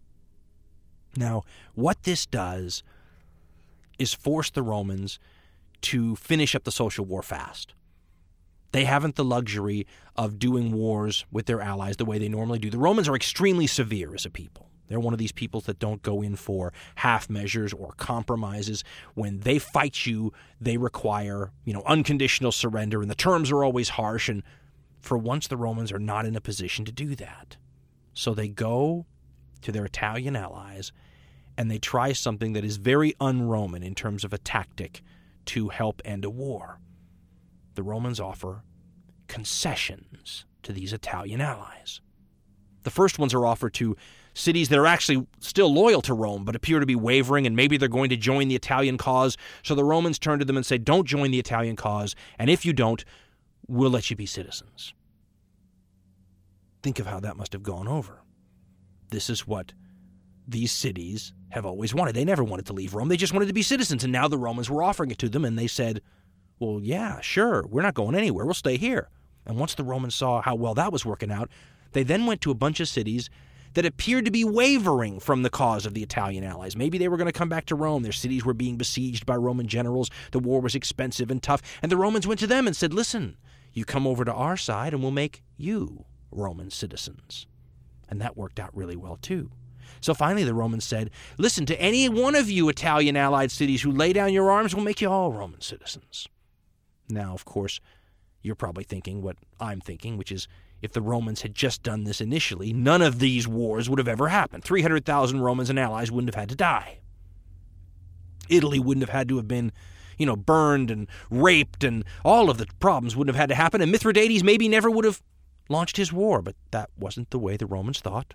Now, what this does is force the Romans to finish up the social war fast. They haven't the luxury of doing wars with their allies the way they normally do. The Romans are extremely severe as a people. They're one of these peoples that don't go in for half measures or compromises. When they fight you, they require, you know, unconditional surrender, and the terms are always harsh. And for once, the Romans are not in a position to do that. So they go to their Italian allies, and they try something that is very un-Roman in terms of a tactic to help end a war. The Romans offer concessions to these Italian allies. The first ones are offered to cities that are actually still loyal to Rome but appear to be wavering, and maybe they're going to join the Italian cause. So the Romans turn to them and say, don't join the Italian cause, and if you don't, we'll let you be citizens. Think of how that must have gone over. This is what these cities have always wanted. They never wanted to leave Rome. They just wanted to be citizens, and now the Romans were offering it to them, and they said, well, yeah, sure, we're not going anywhere. We'll stay here. And once the Romans saw how well that was working out, they then went to a bunch of cities that appeared to be wavering from the cause of the Italian allies. Maybe they were going to come back to Rome. Their cities were being besieged by Roman generals. The war was expensive and tough. And the Romans went to them and said, listen, you come over to our side and we'll make you Roman citizens. And that worked out really well too. So finally the Romans said, listen, to any one of you Italian allied cities who lay down your arms, we'll make you all Roman citizens. Now, of course, you're probably thinking what I'm thinking, which is, if the Romans had just done this initially, none of these wars would have ever happened. three hundred thousand Romans and allies wouldn't have had to die. Italy wouldn't have had to have been, you know, burned and raped, and all of the problems wouldn't have had to happen, and Mithridates maybe never would have launched his war, but that wasn't the way the Romans thought.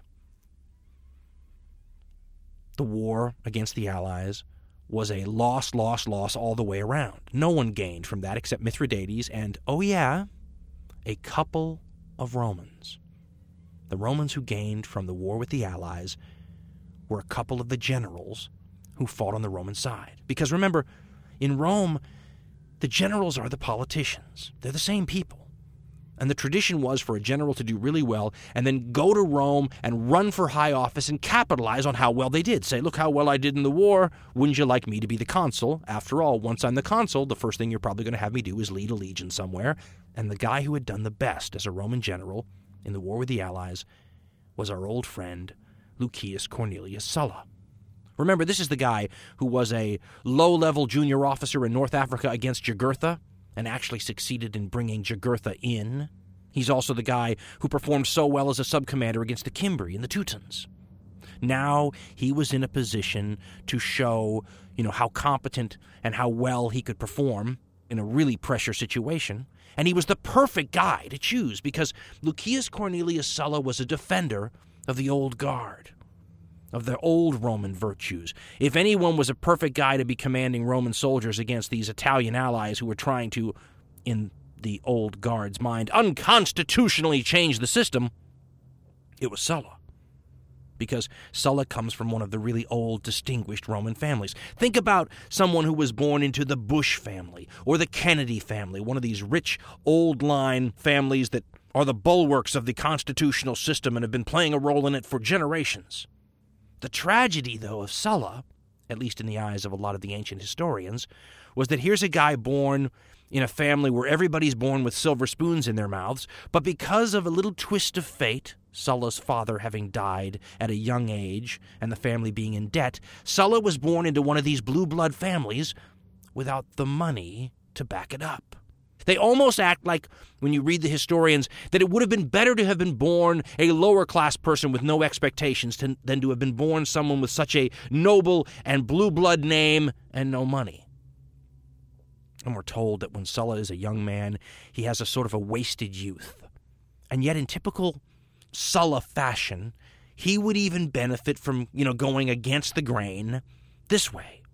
The war against the allies was a loss, loss, loss all the way around. No one gained from that except Mithridates and, oh yeah, a couple of Romans. The Romans who gained from the war with the allies were a couple of the generals who fought on the Roman side. Because remember, in Rome, the generals are the politicians. They're the same people. And the tradition was for a general to do really well and then go to Rome and run for high office and capitalize on how well they did. Say, look how well I did in the war. Wouldn't you like me to be the consul? After all, once I'm the consul, the first thing you're probably going to have me do is lead a legion somewhere. And the guy who had done the best as a Roman general in the war with the allies was our old friend Lucius Cornelius Sulla. Remember, this is the guy who was a low-level junior officer in North Africa against Jugurtha, and actually succeeded in bringing Jugurtha in. He's also the guy who performed so well as a sub-commander against the Cimbri and the Teutons. Now he was in a position to show, you know, how competent and how well he could perform in a really pressure situation. And he was the perfect guy to choose because Lucius Cornelius Sulla was a defender of the old guard, of the old Roman virtues. If anyone was a perfect guy to be commanding Roman soldiers against these Italian allies who were trying to, in the old guard's mind, unconstitutionally change the system, it was Sulla. Because Sulla comes from one of the really old, distinguished Roman families. Think about someone who was born into the Bush family or the Kennedy family, one of these rich, old-line families that are the bulwarks of the constitutional system and have been playing a role in it for generations. The tragedy, though, of Sulla, at least in the eyes of a lot of the ancient historians, was that here's a guy born in a family where everybody's born with silver spoons in their mouths, but because of a little twist of fate, Sulla's father having died at a young age and the family being in debt, Sulla was born into one of these blue blood families without the money to back it up. They almost act like, when you read the historians, that it would have been better to have been born a lower-class person with no expectations to, than to have been born someone with such a noble and blue-blood name and no money. And we're told that when Sulla is a young man, he has a sort of a wasted youth. And yet in typical Sulla fashion, he would even benefit from, you know, going against the grain this way.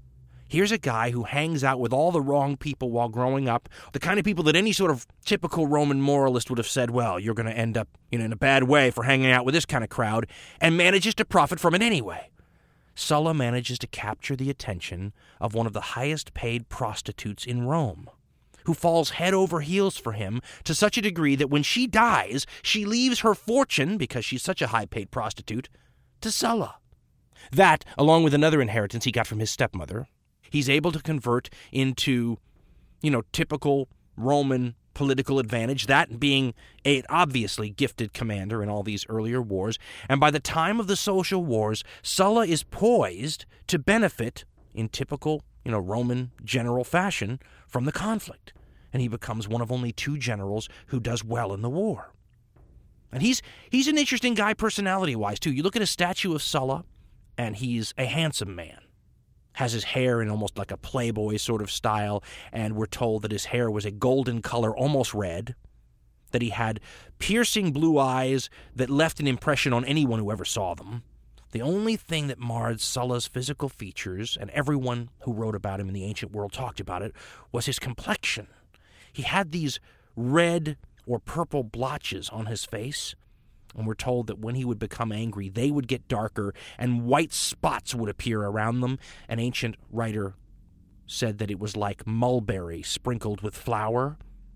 Here's a guy who hangs out with all the wrong people while growing up, the kind of people that any sort of typical Roman moralist would have said, well, you're going to end up, you know, in a bad way for hanging out with this kind of crowd, and manages to profit from it anyway. Sulla manages to capture the attention of one of the highest-paid prostitutes in Rome, who falls head over heels for him to such a degree that when she dies, she leaves her fortune, because she's such a high-paid prostitute, to Sulla. That, along with another inheritance he got from his stepmother, he's able to convert into, you know, typical Roman political advantage, that being an obviously gifted commander in all these earlier wars. And by the time of the social wars, Sulla is poised to benefit in typical, you know, Roman general fashion from the conflict. And he becomes one of only two generals who does well in the war. And he's he's an interesting guy personality-wise, too. You look at a statue of Sulla, and he's a handsome man. Has his hair in almost like a Playboy sort of style, and we're told that his hair was a golden color, almost red, that he had piercing blue eyes that left an impression on anyone who ever saw them. The only thing that marred Sulla's physical features, and everyone who wrote about him in the ancient world talked about it, was his complexion. He had these red or purple blotches on his face, and we're told that when he would become angry, they would get darker, and white spots would appear around them. An ancient writer said that it was like mulberry sprinkled with flour.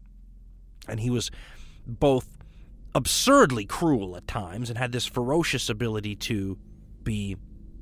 And he was both absurdly cruel at times and had this ferocious ability to be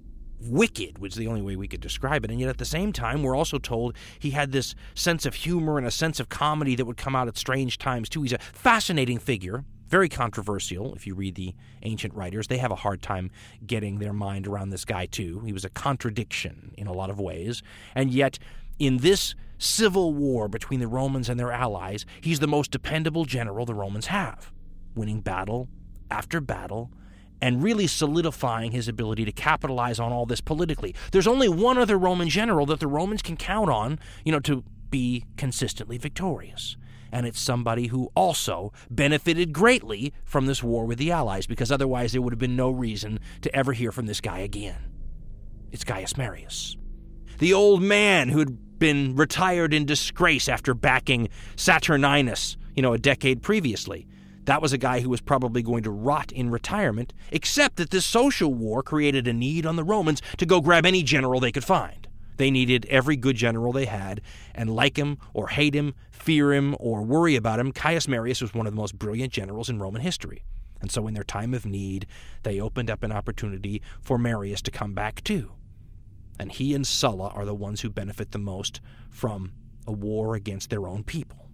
wicked, which is the only way we could describe it. And yet at the same time, we're also told he had this sense of humor and a sense of comedy that would come out at strange times, too. He's a fascinating figure. Very controversial, if you read the ancient writers. They have a hard time getting their mind around this guy, too. He was a contradiction in a lot of ways. And yet, in this civil war between the Romans and their allies, he's the most dependable general the Romans have, winning battle after battle and really solidifying his ability to capitalize on all this politically. There's only one other Roman general that the Romans can count on, you know, to be consistently victorious. And it's somebody who also benefited greatly from this war with the Allies, because otherwise there would have been no reason to ever hear from this guy again. It's Gaius Marius, the old man who had been retired in disgrace after backing Saturninus, you know, a decade previously. That was a guy who was probably going to rot in retirement, except that this social war created a need on the Romans to go grab any general they could find. They needed every good general they had, and like him or hate him, fear him or worry about him, Gaius Marius was one of the most brilliant generals in Roman history. And so in their time of need, they opened up an opportunity for Marius to come back too. And he and Sulla are the ones who benefit the most from a war against their own people.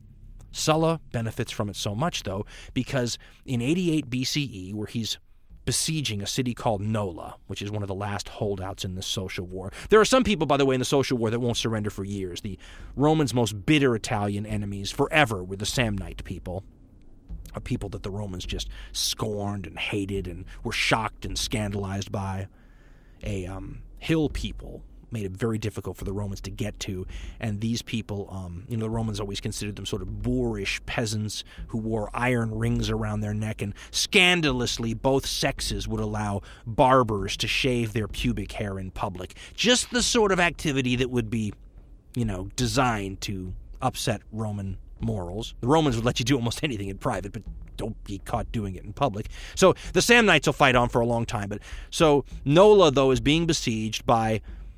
Sulla benefits from it so much, though, because in eighty-eight B C E, where he's besieging a city called Nola, which is one of the last holdouts in this social war. There are some people, by the way, in the social war that won't surrender for years. The Romans' most bitter Italian enemies forever were the Samnite people, a people that the Romans just scorned and hated and were shocked and scandalized by. A um, hill people made it very difficult for the Romans to get to, and these people, um, you know, the Romans always considered them sort of boorish peasants who wore iron rings around their neck, and scandalously, both sexes would allow barbers to shave their pubic hair in public. Just the sort of activity that would be, you know, designed to upset Roman morals. The Romans would let you do almost anything in private, but don't be caught doing it in public. So the Samnites will fight on for a long time. But so Nola, though, is being besieged by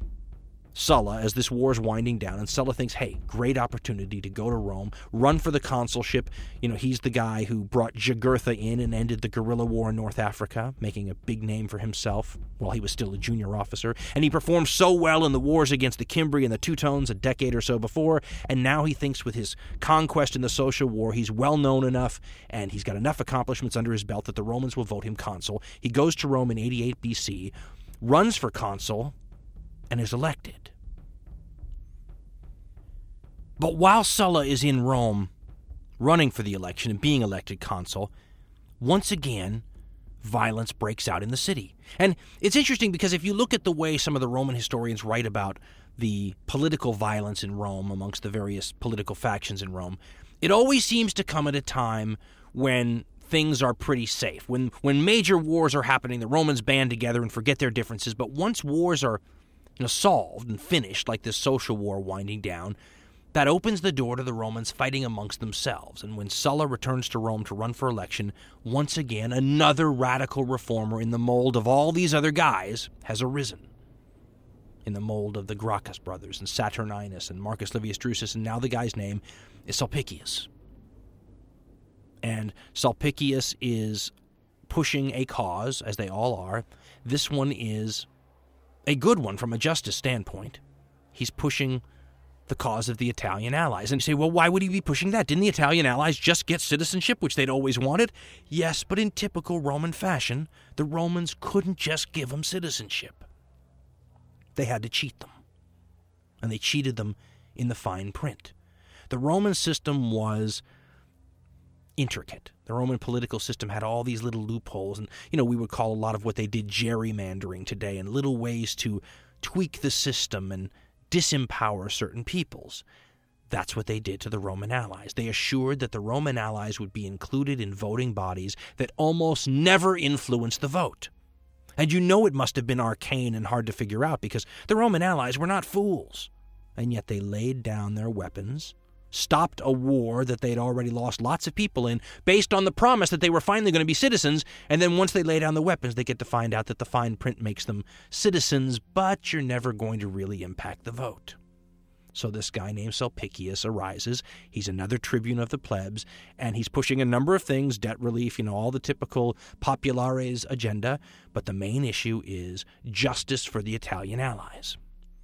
Sulla as this war is winding down, and Sulla thinks, hey, great opportunity to go to Rome, run for the consulship. You know, he's the guy who brought Jugurtha in and ended the guerrilla war in North Africa, making a big name for himself while he was still a junior officer. And he performed so well in the wars against the Cimbri and the Teutones a decade or so before, and now he thinks with his conquest in the social war, he's well known enough, and he's got enough accomplishments under his belt that the Romans will vote him consul. He goes to Rome in eighty-eight B C, runs for consul, and is elected. But while Sulla is in Rome running for the election and being elected consul, once again, violence breaks out in the city. And it's interesting because if you look at the way some of the Roman historians write about the political violence in Rome amongst the various political factions in Rome, it always seems to come at a time when things are pretty safe. When when major wars are happening, the Romans band together and forget their differences. But once wars are you know, solved and finished, like this social war winding down, that opens the door to the Romans fighting amongst themselves. And when Sulla returns to Rome to run for election, once again, another radical reformer in the mold of all these other guys has arisen. In the mold of the Gracchus brothers and Saturninus and Marcus Livius Drusus, and now the guy's name is Sulpicius. And Sulpicius is pushing a cause, as they all are. This one is a good one from a justice standpoint. He's pushing the cause of the Italian allies. And you say, well, why would he be pushing that? Didn't the Italian allies just get citizenship, which they'd always wanted? Yes, but in typical Roman fashion, the Romans couldn't just give them citizenship. They had to cheat them. And they cheated them in the fine print. The Roman system was intricate. The Roman political system had all these little loopholes, and, you know, we would call a lot of what they did gerrymandering today, and little ways to tweak the system and disempower certain peoples. That's what they did to the Roman allies. They assured that the Roman allies would be included in voting bodies that almost never influenced the vote. And you know it must have been arcane and hard to figure out, because the Roman allies were not fools. And yet they laid down their weapons, stopped a war that they'd already lost lots of people in, based on the promise that they were finally going to be citizens, and then once they lay down the weapons, they get to find out that the fine print makes them citizens, but you're never going to really impact the vote. So this guy named Sulpicius arises. He's another tribune of the plebs, and he's pushing a number of things, debt relief, you know, all the typical populares agenda, but the main issue is justice for the Italian allies.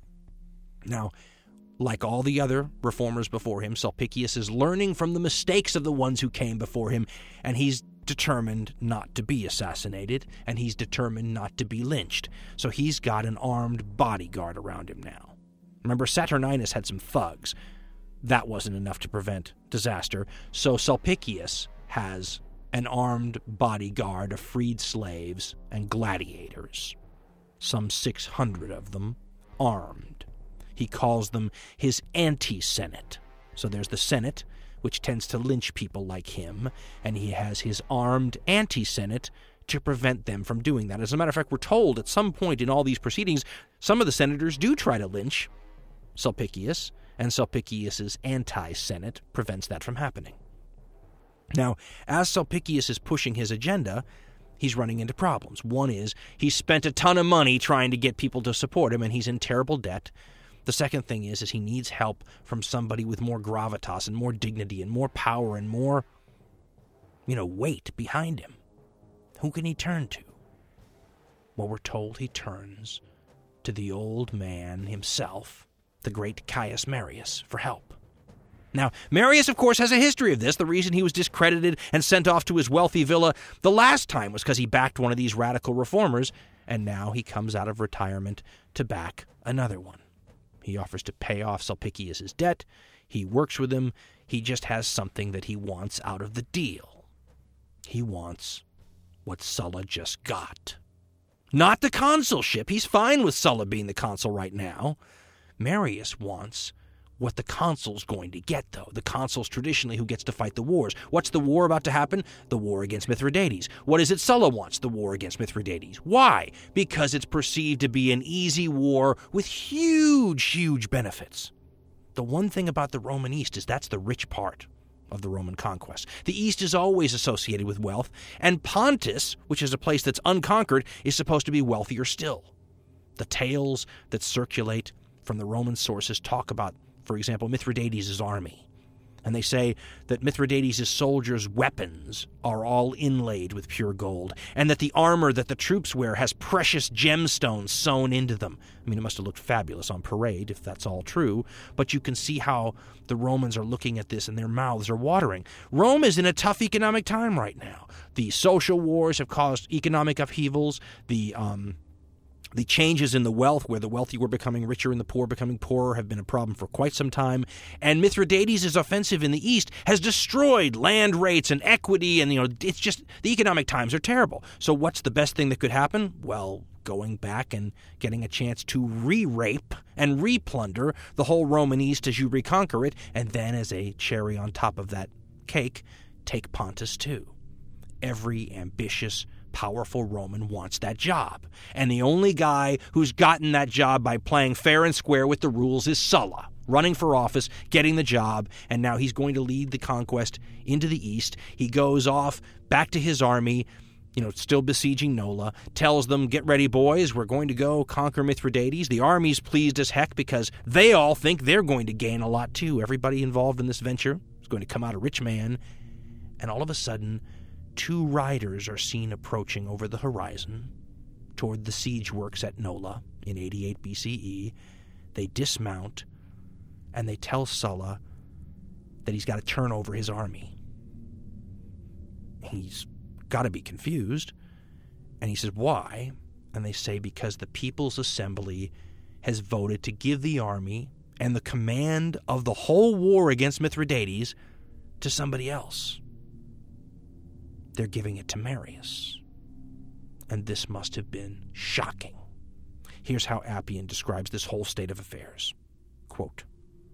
Now, like all the other reformers before him, Sulpicius is learning from the mistakes of the ones who came before him, and he's determined not to be assassinated, and he's determined not to be lynched. So he's got an armed bodyguard around him now. Remember, Saturninus had some thugs. That wasn't enough to prevent disaster, so Sulpicius has an armed bodyguard of freed slaves and gladiators, some six hundred of them, armed. He calls them his anti-Senate. So there's the Senate, which tends to lynch people like him, and he has his armed anti-Senate to prevent them from doing that. As a matter of fact, we're told at some point in all these proceedings, some of the senators do try to lynch Sulpicius, and Sulpicius's anti-Senate prevents that from happening. Now, as Sulpicius is pushing his agenda, he's running into problems. One is, he's spent a ton of money trying to get people to support him, and he's in terrible debt. The second thing is, is he needs help from somebody with more gravitas and more dignity and more power and more, you know, weight behind him. Who can he turn to? Well, we're told he turns to the old man himself, the great Caius Marius, for help. Now, Marius, of course, has a history of this. The reason he was discredited and sent off to his wealthy villa the last time was because he backed one of these radical reformers, and now he comes out of retirement to back another one. He offers to pay off Sulpicius's debt. He works with him. He just has something that he wants out of the deal. He wants what Sulla just got. Not the consulship. He's fine with Sulla being the consul right now. Marius wants what the consul's going to get, though. The consul's traditionally who gets to fight the wars. What's the war about to happen? The war against Mithridates. What is it Sulla wants? The war against Mithridates. Why? Because it's perceived to be an easy war with huge, huge benefits. The one thing about the Roman East is that's the rich part of the Roman conquest. The East is always associated with wealth, and Pontus, which is a place that's unconquered, is supposed to be wealthier still. The tales that circulate from the Roman sources talk about, for example, Mithridates' army. And they say that Mithridates' soldiers' weapons are all inlaid with pure gold, and that the armor that the troops wear has precious gemstones sewn into them. I mean, it must have looked fabulous on parade, if that's all true, but you can see how the Romans are looking at this and their mouths are watering. Rome is in a tough economic time right now. The social wars have caused economic upheavals. The, um... The changes in the wealth, where the wealthy were becoming richer and the poor becoming poorer, have been a problem for quite some time. And Mithridates' offensive in the East has destroyed land rates and equity, and, you know, it's just, the economic times are terrible. So what's the best thing that could happen? Well, going back and getting a chance to re-rape and re-plunder the whole Roman East as you reconquer it, and then as a cherry on top of that cake, take Pontus too. Every ambitious powerful Roman wants that job. And the only guy who's gotten that job by playing fair and square with the rules is Sulla, running for office, getting the job, and now he's going to lead the conquest into the east. He goes off back to his army, you know, still besieging Nola, tells them, get ready, boys, we're going to go conquer Mithridates. The army's pleased as heck because they all think they're going to gain a lot too. Everybody involved in this venture is going to come out a rich man. And all of a sudden, two riders are seen approaching over the horizon toward the siege works at Nola in eighty-eight B C E. They dismount, and they tell Sulla that he's got to turn over his army. He's got to be confused, and he says, why? And they say, because the People's Assembly has voted to give the army and the command of the whole war against Mithridates to somebody else. They're giving it to Marius. And this must have been shocking. Here's how Appian describes this whole state of affairs. Quote,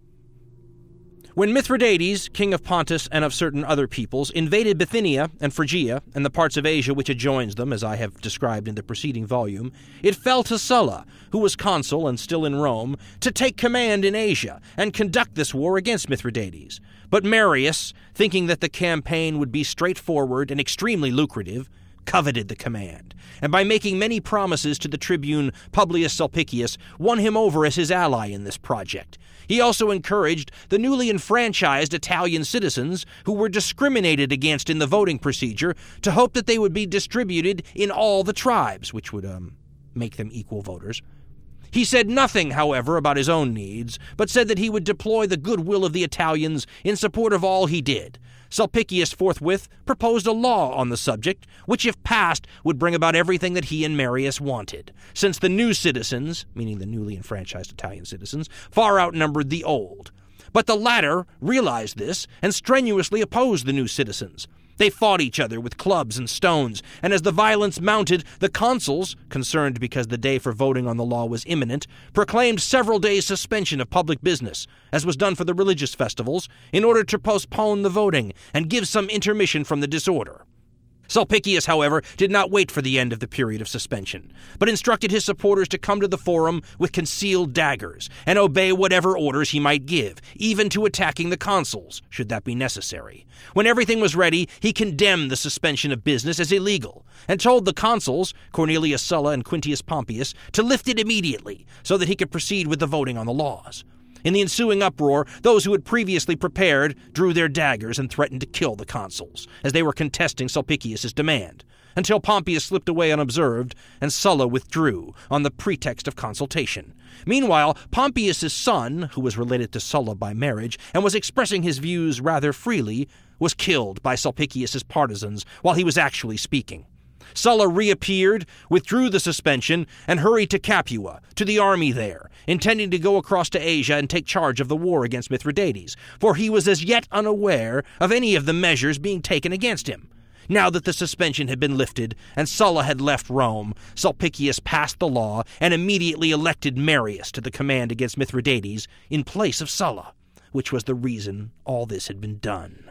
when Mithridates, king of Pontus and of certain other peoples, invaded Bithynia and Phrygia and the parts of Asia which adjoins them, as I have described in the preceding volume, it fell to Sulla, who was consul and still in Rome, to take command in Asia and conduct this war against Mithridates. But Marius, thinking that the campaign would be straightforward and extremely lucrative, coveted the command, and by making many promises to the tribune Publius Sulpicius, won him over as his ally in this project. He also encouraged the newly enfranchised Italian citizens who were discriminated against in the voting procedure to hope that they would be distributed in all the tribes, which would um, make them equal voters. He said nothing, however, about his own needs, but said that he would deploy the goodwill of the Italians in support of all he did. Sulpicius forthwith proposed a law on the subject, which, if passed, would bring about everything that he and Marius wanted, since the new citizens, meaning the newly enfranchised Italian citizens, far outnumbered the old. But the latter realized this and strenuously opposed the new citizens. They fought each other with clubs and stones, and as the violence mounted, the consuls, concerned because the day for voting on the law was imminent, proclaimed several days' suspension of public business, as was done for the religious festivals, in order to postpone the voting and give some intermission from the disorder. Sulpicius, however, did not wait for the end of the period of suspension, but instructed his supporters to come to the forum with concealed daggers and obey whatever orders he might give, even to attacking the consuls, should that be necessary. When everything was ready, he condemned the suspension of business as illegal, and told the consuls, Cornelius Sulla and Quintius Pompeius, to lift it immediately, so that he could proceed with the voting on the laws. In the ensuing uproar, those who had previously prepared drew their daggers and threatened to kill the consuls, as they were contesting Sulpicius' demand, until Pompeius slipped away unobserved, and Sulla withdrew on the pretext of consultation. Meanwhile, Pompeius' son, who was related to Sulla by marriage, and was expressing his views rather freely, was killed by Sulpicius' partisans while he was actually speaking. Sulla reappeared, withdrew the suspension, and hurried to Capua, to the army there, intending to go across to Asia and take charge of the war against Mithridates, for he was as yet unaware of any of the measures being taken against him. Now that the suspension had been lifted and Sulla had left Rome, Sulpicius passed the law and immediately elected Marius to the command against Mithridates in place of Sulla, which was the reason all this had been done.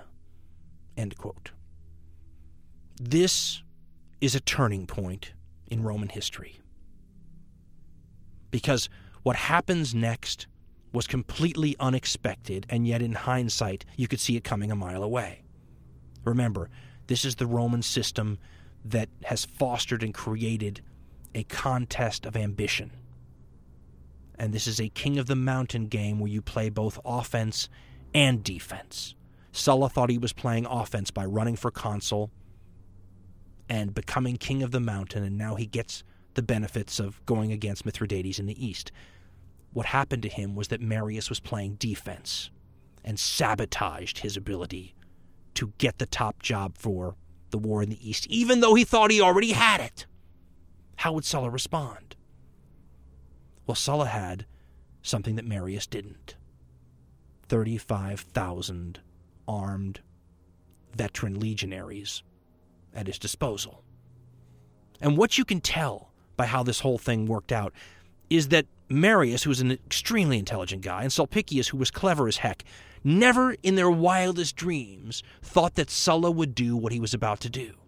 End quote. This is a turning point in Roman history. Because what happens next was completely unexpected, and yet in hindsight, you could see it coming a mile away. Remember, this is the Roman system that has fostered and created a contest of ambition. And this is a king of the mountain game where you play both offense and defense. Sulla thought he was playing offense by running for consul and becoming king of the mountain, and now he gets the benefits of going against Mithridates in the east. What happened to him was that Marius was playing defense and sabotaged his ability to get the top job for the war in the east, even though he thought he already had it. How would Sulla respond? Well, Sulla had something that Marius didn't. thirty-five thousand armed veteran legionaries at his disposal. And what you can tell by how this whole thing worked out is that Marius, who was an extremely intelligent guy, and Sulpicius, who was clever as heck, never in their wildest dreams thought that Sulla would do what he was about to do.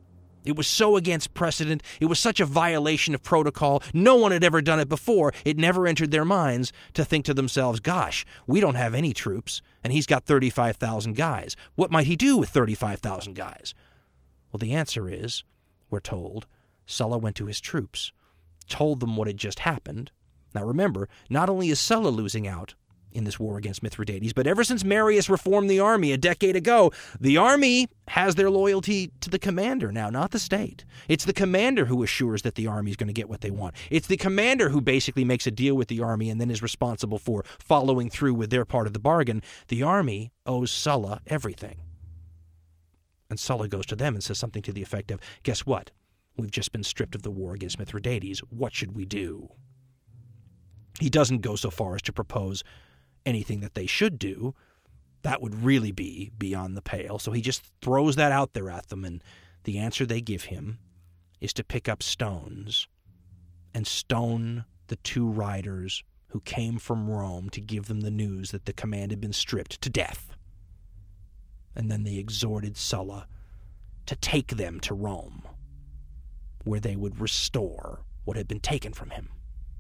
It was so against precedent. It was such a violation of protocol. No one had ever done it before. It never entered their minds to think to themselves, gosh, we don't have any troops, and he's got thirty-five thousand guys. What might he do with thirty-five thousand guys? Well, the answer is, we're told, Sulla went to his troops, told them what had just happened. Now remember, not only is Sulla losing out in this war against Mithridates, but ever since Marius reformed the army a decade ago, the army has their loyalty to the commander now, not the state. It's the commander who assures that the army is going to get what they want. It's the commander who basically makes a deal with the army and then is responsible for following through with their part of the bargain. The army owes Sulla everything. And Sulla goes to them and says something to the effect of, guess what? We've just been stripped of the war against Mithridates. What should we do? He doesn't go so far as to propose anything that they should do. That would really be beyond the pale. So he just throws that out there at them, and the answer they give him is to pick up stones and stone the two riders who came from Rome to give them the news that the command had been stripped to death. And then they exhorted Sulla to take them to Rome, where they would restore what had been taken from him.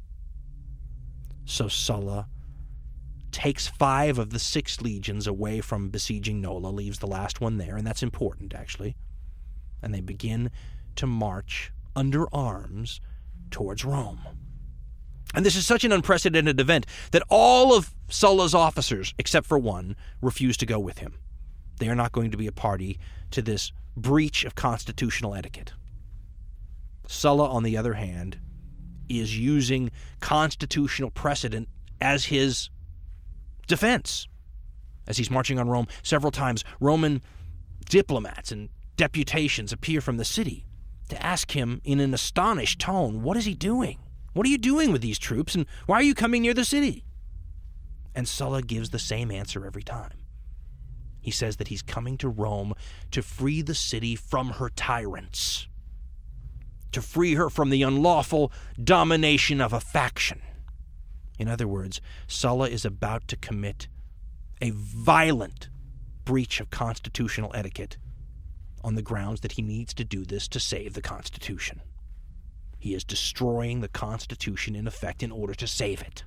So Sulla takes five of the six legions away from besieging Nola, leaves the last one there, and that's important, actually. And they begin to march under arms towards Rome. And this is such an unprecedented event that all of Sulla's officers, except for one, refuse to go with him. They are not going to be a party to this breach of constitutional etiquette. Sulla, on the other hand, is using constitutional precedent as his defense. As he's marching on Rome, several times Roman diplomats and deputations appear from the city to ask him in an astonished tone, what is he doing? What are you doing with these troops, and why are you coming near the city? And Sulla gives the same answer every time. He says that he's coming to Rome to free the city from her tyrants, to free her from the unlawful domination of a faction. In other words, Sulla is about to commit a violent breach of constitutional etiquette on the grounds that he needs to do this to save the Constitution. He is destroying the Constitution, in effect, in order to save it.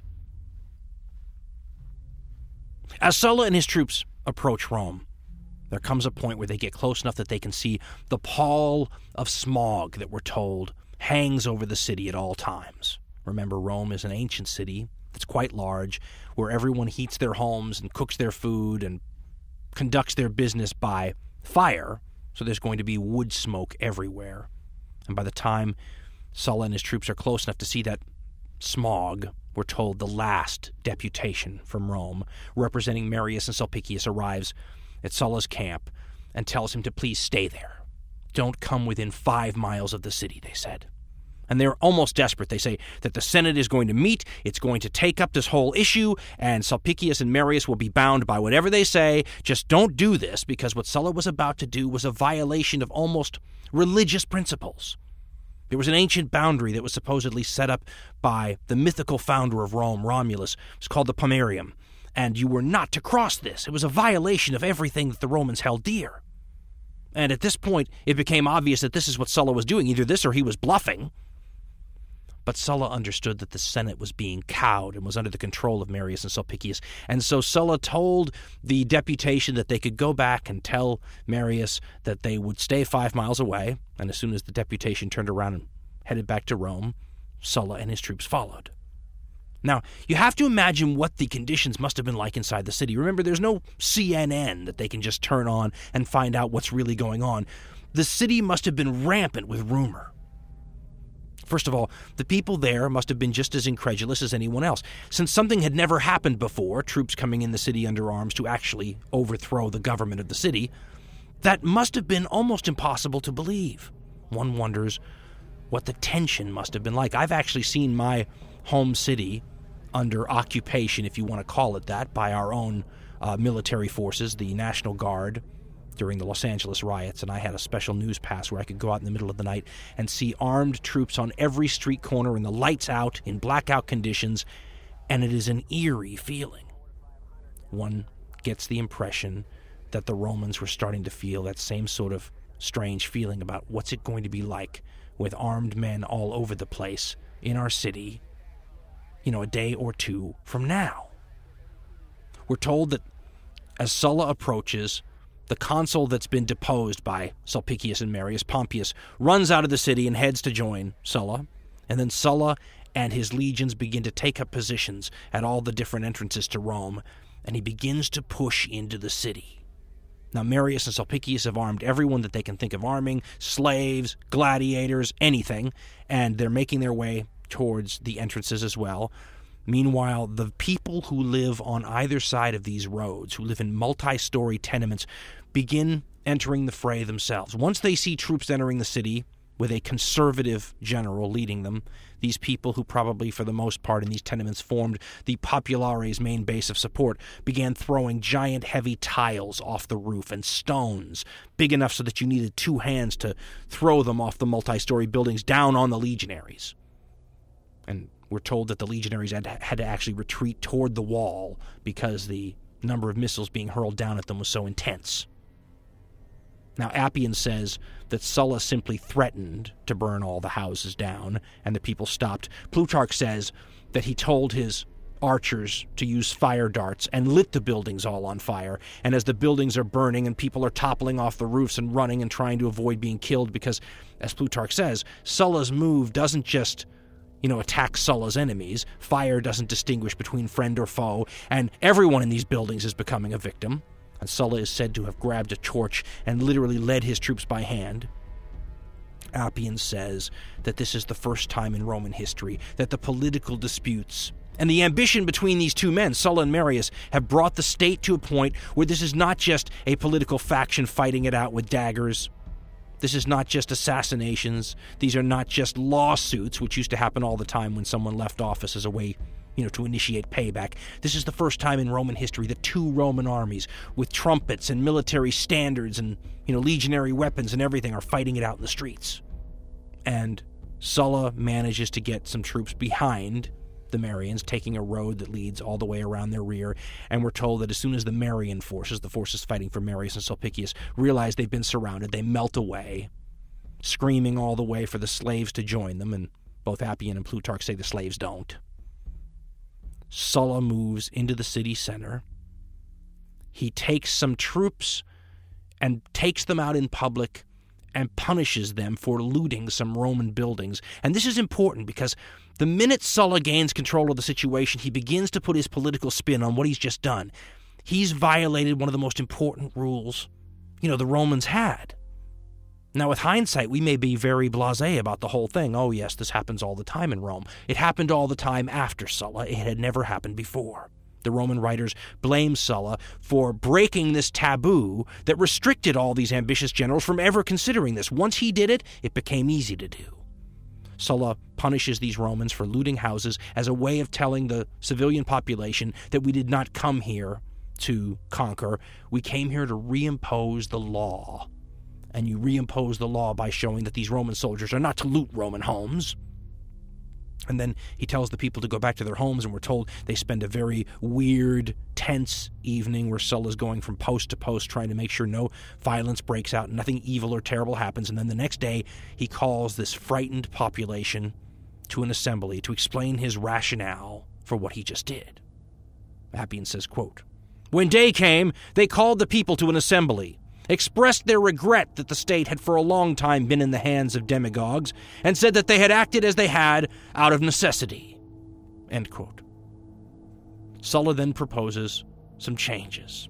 As Sulla and his troops approach Rome, there comes a point where they get close enough that they can see the pall of smog that we're told hangs over the city at all times. Remember, Rome is an ancient city that's quite large, where everyone heats their homes and cooks their food and conducts their business by fire, so there's going to be wood smoke everywhere. And by the time Sulla and his troops are close enough to see that smog, we're told the last deputation from Rome, representing Marius and Sulpicius, arrives at Sulla's camp and tells him to please stay there. Don't come within five miles of the city, they said. And they're almost desperate. They say that the Senate is going to meet, it's going to take up this whole issue, and Sulpicius and Marius will be bound by whatever they say. Just don't do this, because what Sulla was about to do was a violation of almost religious principles. There was an ancient boundary that was supposedly set up by the mythical founder of Rome, Romulus. It was called the Pomerium, and you were not to cross this. It was a violation of everything that the Romans held dear. And at this point, it became obvious that this is what Sulla was doing. Either this or he was bluffing. But Sulla understood that the Senate was being cowed and was under the control of Marius and Sulpicius. And so Sulla told the deputation that they could go back and tell Marius that they would stay five miles away. And as soon as the deputation turned around and headed back to Rome, Sulla and his troops followed. Now, you have to imagine what the conditions must have been like inside the city. Remember, there's no C N N that they can just turn on and find out what's really going on. The city must have been rampant with rumor. First of all, the people there must have been just as incredulous as anyone else. Since something had never happened before, troops coming in the city under arms to actually overthrow the government of the city, that must have been almost impossible to believe. One wonders what the tension must have been like. I've actually seen my home city under occupation, if you want to call it that, by our own uh, military forces, the National Guard, during the Los Angeles riots, and I had a special news pass where I could go out in the middle of the night and see armed troops on every street corner and the lights out in blackout conditions, and it is an eerie feeling. One gets the impression that the Romans were starting to feel that same sort of strange feeling about what's it going to be like with armed men all over the place in our city, you know, a day or two from now. We're told that as Sulla approaches, the consul that's been deposed by Sulpicius and Marius, Pompeius, runs out of the city and heads to join Sulla, and then Sulla and his legions begin to take up positions at all the different entrances to Rome, and he begins to push into the city. Now, Marius and Sulpicius have armed everyone that they can think of arming, slaves, gladiators, anything, and they're making their way towards the entrances as well. Meanwhile, the people who live on either side of these roads, who live in multi-story tenements, begin entering the fray themselves. Once they see troops entering the city with a conservative general leading them, these people, who probably for the most part in these tenements formed the Populares' main base of support, began throwing giant heavy tiles off the roof and stones, big enough so that you needed two hands to throw them off the multi-story buildings down on the legionaries. And we're told that the legionaries had, had to actually retreat toward the wall because the number of missiles being hurled down at them was so intense. Now, Appian says that Sulla simply threatened to burn all the houses down, and the people stopped. Plutarch says that he told his archers to use fire darts and lit the buildings all on fire, and as the buildings are burning and people are toppling off the roofs and running and trying to avoid being killed, because, as Plutarch says, Sulla's move doesn't just, you know, attack Sulla's enemies. Fire doesn't distinguish between friend or foe, and everyone in these buildings is becoming a victim. And Sulla is said to have grabbed a torch and literally led his troops by hand. Appian says that this is the first time in Roman history that the political disputes and the ambition between these two men, Sulla and Marius, have brought the state to a point where this is not just a political faction fighting it out with daggers. This is not just assassinations. These are not just lawsuits, which used to happen all the time when someone left office as a way, you know, to initiate payback. This is the first time in Roman history that two Roman armies with trumpets and military standards and, you know, legionary weapons and everything are fighting it out in the streets. And Sulla manages to get some troops behind the Marians, taking a road that leads all the way around their rear, and we're told that as soon as the Marian forces, the forces fighting for Marius and Sulpicius, realize they've been surrounded, they melt away, screaming all the way for the slaves to join them, and both Appian and Plutarch say the slaves don't. Sulla moves into the city center. He takes some troops and takes them out in public and punishes them for looting some Roman buildings. And this is important because the minute Sulla gains control of the situation, he begins to put his political spin on what he's just done. He's violated one of the most important rules, you know, the Romans had. Now, with hindsight, we may be very blasé about the whole thing. Oh, yes, this happens all the time in Rome. It happened all the time after Sulla. It had never happened before. The Roman writers blame Sulla for breaking this taboo that restricted all these ambitious generals from ever considering this. Once he did it, it became easy to do. Sulla punishes these Romans for looting houses as a way of telling the civilian population that we did not come here to conquer. We came here to reimpose the law. And you reimpose the law by showing that these Roman soldiers are not to loot Roman homes. And then he tells the people to go back to their homes, and we're told they spend a very weird, tense evening where Sulla's going from post to post trying to make sure no violence breaks out, nothing evil or terrible happens. And then the next day, he calls this frightened population to an assembly to explain his rationale for what he just did. Appian says, quote, "When day came, they called the people to an assembly, expressed their regret that the state had for a long time been in the hands of demagogues, and said that they had acted as they had out of necessity." End quote. Sulla then proposes some changes.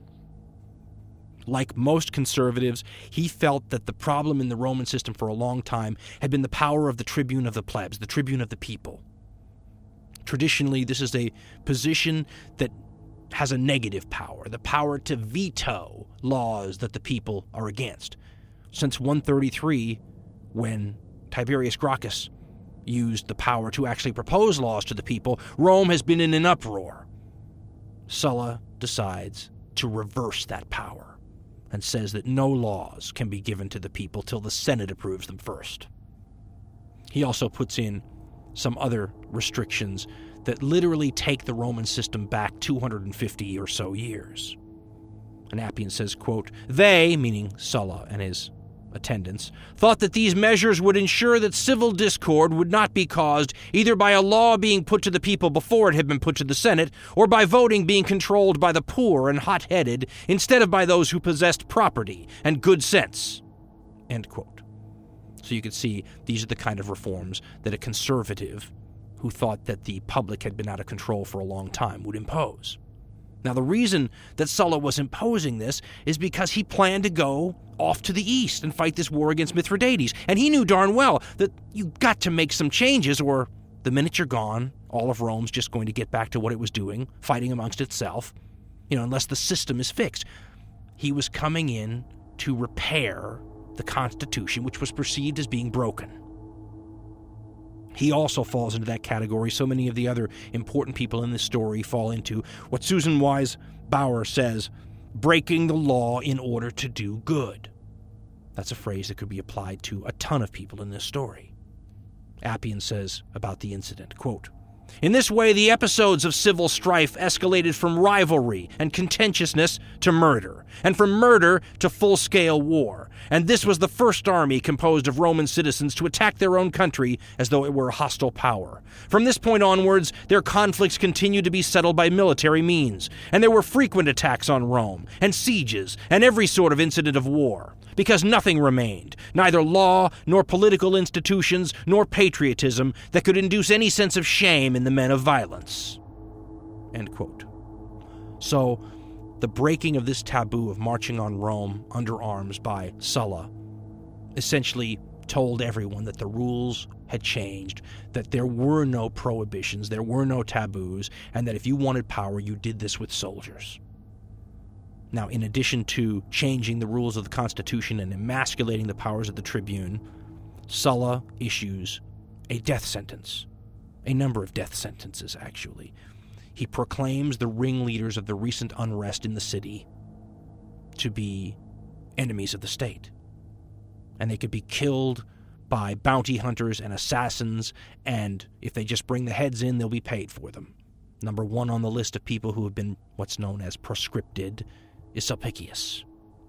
Like most conservatives, he felt that the problem in the Roman system for a long time had been the power of the tribune of the plebs, the tribune of the people. Traditionally, this is a position that has a negative power, the power to veto laws that the people are against. Since one thirty-three, when Tiberius Gracchus used the power to actually propose laws to the people, Rome has been in an uproar. Sulla decides to reverse that power and says that no laws can be given to the people till the Senate approves them first. He also puts in some other restrictions that literally take the Roman system back two hundred fifty or so years. And Appian says, quote, "They," meaning Sulla and his attendants, thought that these measures would ensure that civil discord would not be caused either by a law being put to the people before it had been put to the Senate, or by voting being controlled by the poor and hot-headed instead of by those who possessed property and good sense. End quote. So you could see these are the kind of reforms that a conservative who thought that the public had been out of control for a long time would impose. Now, the reason that Sulla was imposing this is because he planned to go off to the east and fight this war against Mithridates. And he knew darn well that you've got to make some changes, or the minute you're gone, all of Rome's just going to get back to what it was doing, fighting amongst itself, you know, unless the system is fixed. He was coming in to repair the Constitution, which was perceived as being broken. He also falls into that category. So many of the other important people in this story fall into what Susan Wise Bauer says, breaking the law in order to do good. That's a phrase that could be applied to a ton of people in this story. Appian says about the incident, quote, "In this way, the episodes of civil strife escalated from rivalry and contentiousness to murder, and from murder to full-scale war. And this was the first army composed of Roman citizens to attack their own country as though it were a hostile power. From this point onwards, their conflicts continued to be settled by military means, and there were frequent attacks on Rome, and sieges, and every sort of incident of war, because nothing remained, neither law, nor political institutions, nor patriotism, that could induce any sense of shame in the men of violence." End quote. So, the breaking of this taboo of marching on Rome under arms by Sulla essentially told everyone that the rules had changed, that there were no prohibitions, there were no taboos, and that if you wanted power, you did this with soldiers. Now, in addition to changing the rules of the Constitution and emasculating the powers of the tribune, Sulla issues a death sentence, a number of death sentences, actually. He proclaims the ringleaders of the recent unrest in the city to be enemies of the state, and they could be killed by bounty hunters and assassins, and if they just bring the heads in, they'll be paid for them. Number one on the list of people who have been what's known as proscripted is Sulpicius.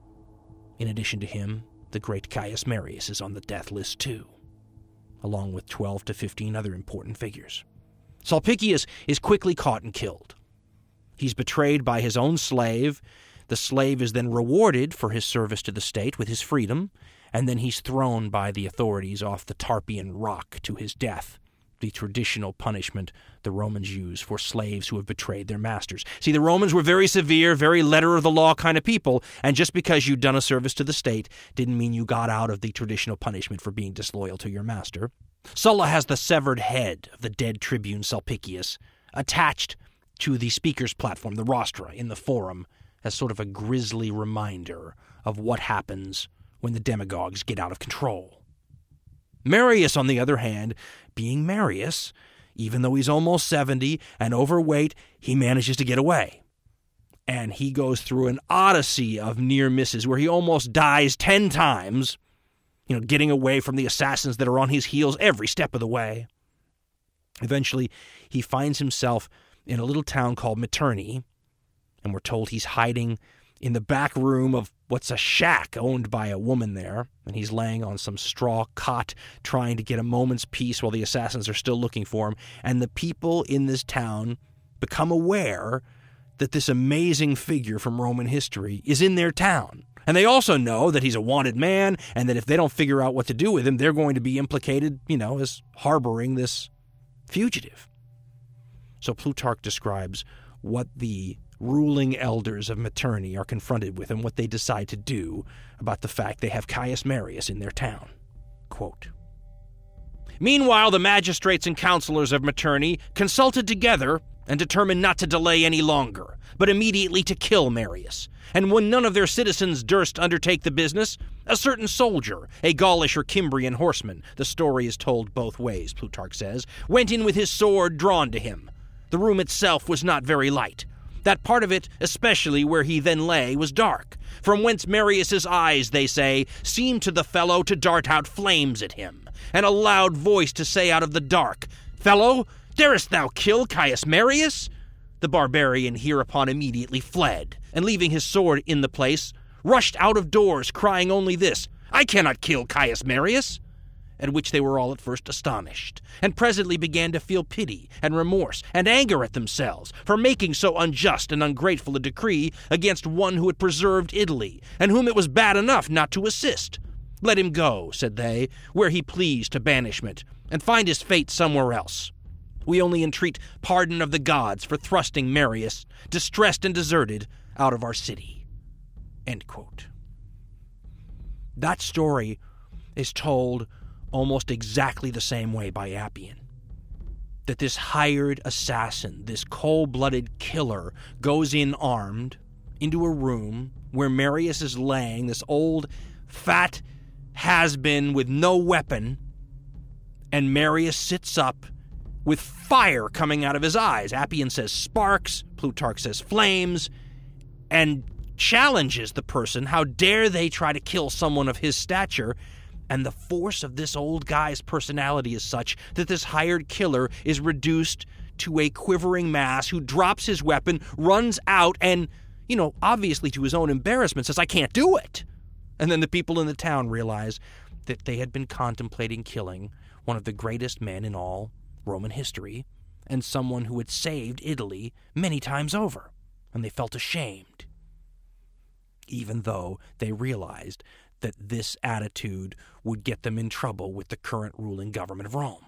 In addition to him, the great Caius Marius is on the death list too, along with twelve to fifteen other important figures. Sulpicius is quickly caught and killed. He's betrayed by his own slave. The slave is then rewarded for his service to the state with his freedom, and then he's thrown by the authorities off the Tarpeian Rock to his death, the traditional punishment the Romans use for slaves who have betrayed their masters. See, the Romans were very severe, very letter-of-the-law kind of people, and just because you'd done a service to the state didn't mean you got out of the traditional punishment for being disloyal to your master. Sulla has the severed head of the dead tribune Sulpicius attached to the speaker's platform, the rostra, in the forum, as sort of a grisly reminder of what happens when the demagogues get out of control. Marius, on the other hand, being Marius, even though he's almost seventy and overweight, he manages to get away. And he goes through an odyssey of near misses where he almost dies ten times, you know, getting away from the assassins that are on his heels every step of the way. Eventually, he finds himself in a little town called Miturni, and we're told he's hiding in the back room of what's a shack owned by a woman there, and he's laying on some straw cot trying to get a moment's peace while the assassins are still looking for him. And the people in this town become aware that this amazing figure from Roman history is in their town. And they also know that he's a wanted man, and that if they don't figure out what to do with him, they're going to be implicated, you know, as harboring this fugitive. So Plutarch describes what the ruling elders of Miturni are confronted with and what they decide to do about the fact they have Caius Marius in their town. Quote, "Meanwhile, the magistrates and counselors of Miturni consulted together and determined not to delay any longer, but immediately to kill Marius. And when none of their citizens durst undertake the business, a certain soldier, a Gaulish or Cimbrian horseman, the story is told both ways, Plutarch says, went in with his sword drawn to him. The room itself was not very light. That part of it, especially where he then lay, was dark, from whence Marius's eyes, they say, seemed to the fellow to dart out flames at him, and a loud voice to say out of the dark, 'Fellow, darest thou kill Caius Marius?' The barbarian hereupon immediately fled, and leaving his sword in the place, rushed out of doors, crying only this, I cannot kill Caius Marius." At which they were all at first astonished, and presently began to feel pity and remorse and anger at themselves for making so unjust and ungrateful a decree against one who had preserved Italy, and whom it was bad enough not to assist. "Let him go," said they, "where he pleased to banishment, and find his fate somewhere else. We only entreat pardon of the gods for thrusting Marius, distressed and deserted, out of our city." End quote. That story is told almost exactly the same way by Appian. That this hired assassin, this cold-blooded killer, goes in armed into a room where Marius is laying, this old, fat has-been with no weapon, and Marius sits up with fire coming out of his eyes. Appian says sparks, Plutarch says flames, and challenges the person. How dare they try to kill someone of his stature? And the force of this old guy's personality is such that this hired killer is reduced to a quivering mass who drops his weapon, runs out, and, you know, obviously to his own embarrassment says, "I can't do it." And then the people in the town realize that they had been contemplating killing one of the greatest men in all Roman history, and someone who had saved Italy many times over, and they felt ashamed, even though they realized that this attitude would get them in trouble with the current ruling government of Rome.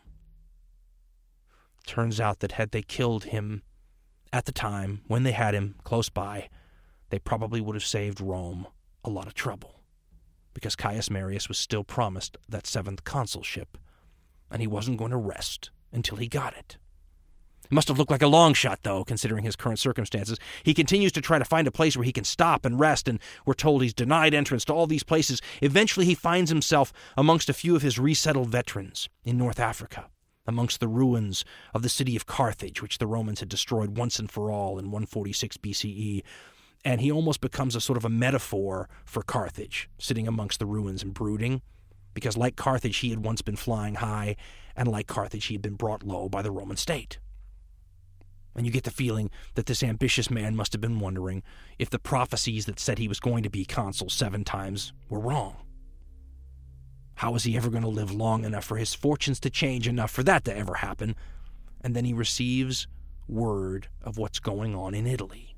Turns out that had they killed him at the time, when they had him close by, they probably would have saved Rome a lot of trouble, because Caius Marius was still promised that seventh consulship, and he wasn't going to rest until he got it. It must have looked like a long shot, though, considering his current circumstances. He continues to try to find a place where he can stop and rest, and we're told he's denied entrance to all these places. Eventually, he finds himself amongst a few of his resettled veterans in North Africa, amongst the ruins of the city of Carthage, which the Romans had destroyed once and for all in one forty-six B C E. And he almost becomes a sort of a metaphor for Carthage, sitting amongst the ruins and brooding, because like Carthage, he had once been flying high, and like Carthage, he had been brought low by the Roman state. And you get the feeling that this ambitious man must have been wondering if the prophecies that said he was going to be consul seven times were wrong. How was he ever going to live long enough for his fortunes to change enough for that to ever happen? And then he receives word of what's going on in Italy.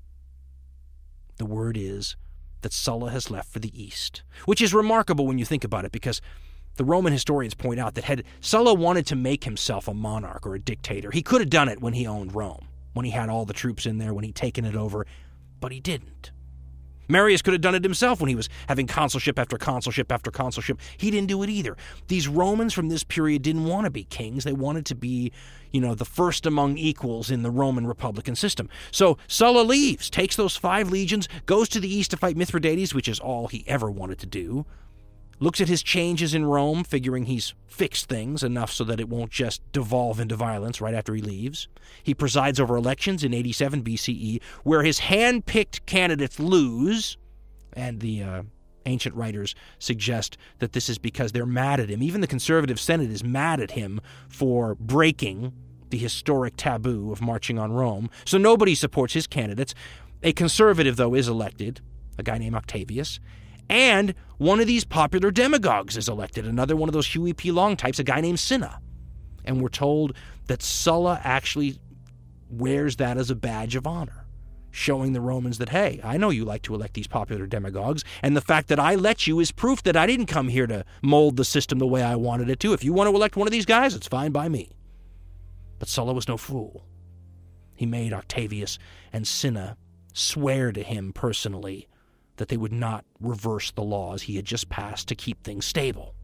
The word is that Sulla has left for the east, which is remarkable when you think about it, because the Roman historians point out that had Sulla wanted to make himself a monarch or a dictator, he could have done it when he owned Rome, when he had all the troops in there, when he'd taken it over, but he didn't. Marius could have done it himself when he was having consulship after consulship after consulship. He didn't do it either. These Romans from this period didn't want to be kings. They wanted to be, you know, the first among equals in the Roman Republican system. So Sulla leaves, takes those five legions, goes to the east to fight Mithridates, which is all he ever wanted to do. Looks at his changes in Rome, figuring he's fixed things enough so that it won't just devolve into violence right after he leaves. He presides over elections in eighty-seven B C E, where his hand-picked candidates lose, and the uh, ancient writers suggest that this is because they're mad at him. Even the conservative Senate is mad at him for breaking the historic taboo of marching on Rome, so nobody supports his candidates. A conservative, though, is elected, a guy named Octavius, and one of these popular demagogues is elected, another one of those Huey P. Long types, a guy named Cinna. And we're told that Sulla actually wears that as a badge of honor, showing the Romans that, hey, I know you like to elect these popular demagogues, and the fact that I let you is proof that I didn't come here to mold the system the way I wanted it to. If you want to elect one of these guys, it's fine by me. But Sulla was no fool. He made Octavius and Cinna swear to him personally that they would not reverse the laws he had just passed to keep things stable.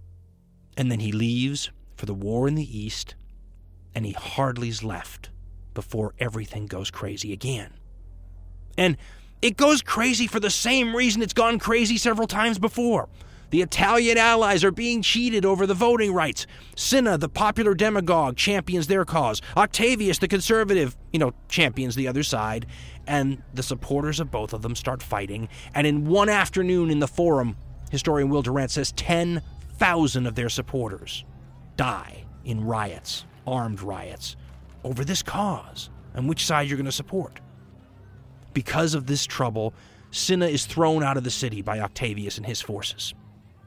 And then he leaves for the war in the east, and he hardly's left before everything goes crazy again. And it goes crazy for the same reason it's gone crazy several times before. The Italian allies are being cheated over the voting rights. Cinna, the popular demagogue, champions their cause. Octavius, the conservative, you know, champions the other side. And the supporters of both of them start fighting. And in one afternoon in the Forum, historian Will Durant says ten thousand of their supporters die in riots, armed riots, over this cause and which side you're going to support. Because of this trouble, Cinna is thrown out of the city by Octavius and his forces.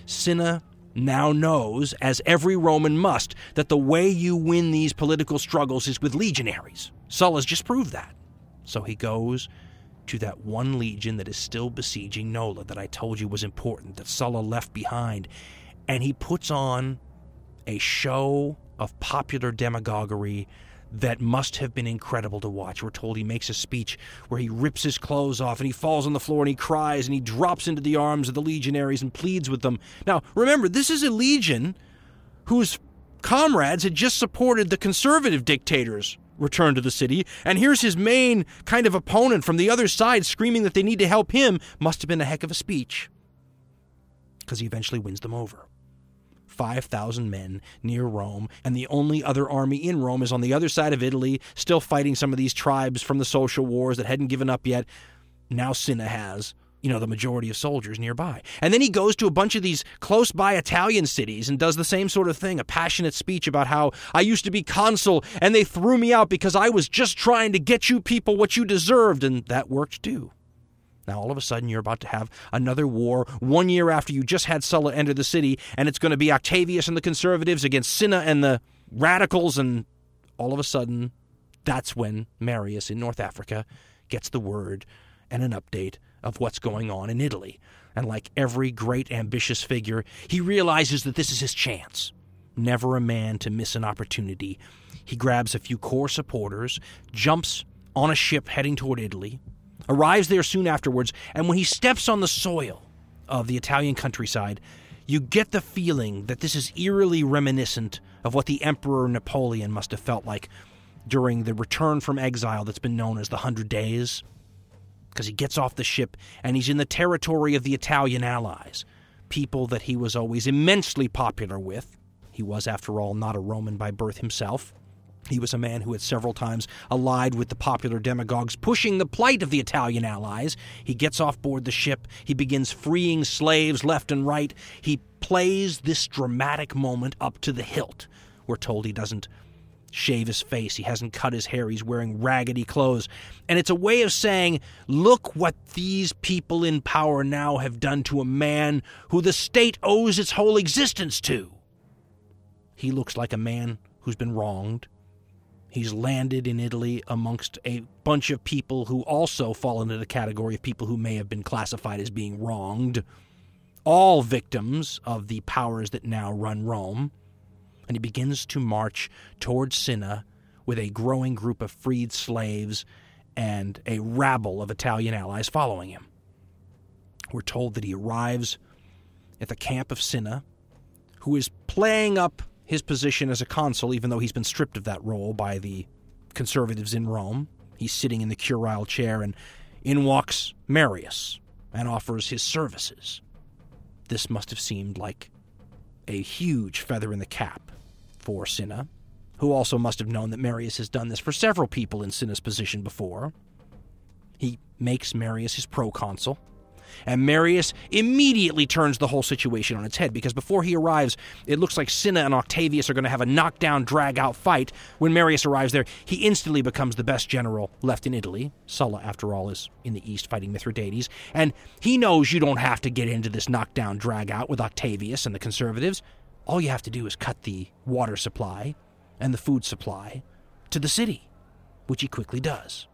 Cinna now knows, as every Roman must, that the way you win these political struggles is with legionaries. Sulla's just proved that. So he goes to that one legion that is still besieging Nola that I told you was important, that Sulla left behind, and he puts on a show of popular demagoguery that must have been incredible to watch. We're told he makes a speech where he rips his clothes off and he falls on the floor and he cries and he drops into the arms of the legionaries and pleads with them. Now, remember, this is a legion whose comrades had just supported the conservative dictator's return to the city, and here's his main kind of opponent from the other side screaming that they need to help him. Must have been a heck of a speech, because he eventually wins them over. five thousand men near Rome, and the only other army in Rome is on the other side of Italy, still fighting some of these tribes from the social wars that hadn't given up yet. Now Cinna has, you know, the majority of soldiers nearby. And then he goes to a bunch of these close-by Italian cities and does the same sort of thing, a passionate speech about how I used to be consul and they threw me out because I was just trying to get you people what you deserved, and that worked too. Now, all of a sudden, you're about to have another war one year after you just had Sulla enter the city, and it's going to be Octavius and the conservatives against Cinna and the radicals, and all of a sudden, that's when Marius in North Africa gets the word and an update of what's going on in Italy. And like every great ambitious figure, he realizes that this is his chance. Never a man to miss an opportunity. He grabs a few core supporters, jumps on a ship heading toward Italy, arrives there soon afterwards, and when he steps on the soil of the Italian countryside, you get the feeling that this is eerily reminiscent of what the Emperor Napoleon must have felt like during the return from exile that's been known as the Hundred Days. Because he gets off the ship and he's in the territory of the Italian allies, people that he was always immensely popular with. He was, after all, not a Roman by birth himself. He was a man who had several times allied with the popular demagogues pushing the plight of the Italian allies. He gets off board the ship. He begins freeing slaves left and right. He plays this dramatic moment up to the hilt. We're told he doesn't shave his face. He hasn't cut his hair. He's wearing raggedy clothes. And it's a way of saying, look what these people in power now have done to a man who the state owes its whole existence to. He looks like a man who's been wronged. He's landed in Italy amongst a bunch of people who also fall into the category of people who may have been classified as being wronged. All victims of the powers that now run Rome. And he begins to march towards Cinna with a growing group of freed slaves and a rabble of Italian allies following him. We're told that he arrives at the camp of Cinna, who is playing up his position as a consul, even though he's been stripped of that role by the conservatives in Rome. He's sitting in the curule chair, and in walks Marius and offers his services. This must have seemed like a huge feather in the cap for Cinna, who also must have known that Marius has done this for several people in Cinna's position before. He makes Marius his proconsul, and Marius immediately turns the whole situation on its head, because before he arrives, it looks like Cinna and Octavius are going to have a knockdown, drag-out fight. When Marius arrives there, he instantly becomes the best general left in Italy. Sulla, after all, is in the east fighting Mithridates, and he knows you don't have to get into this knockdown, drag-out with Octavius and the conservatives. All you have to do is cut the water supply and the food supply to the city, which he quickly does.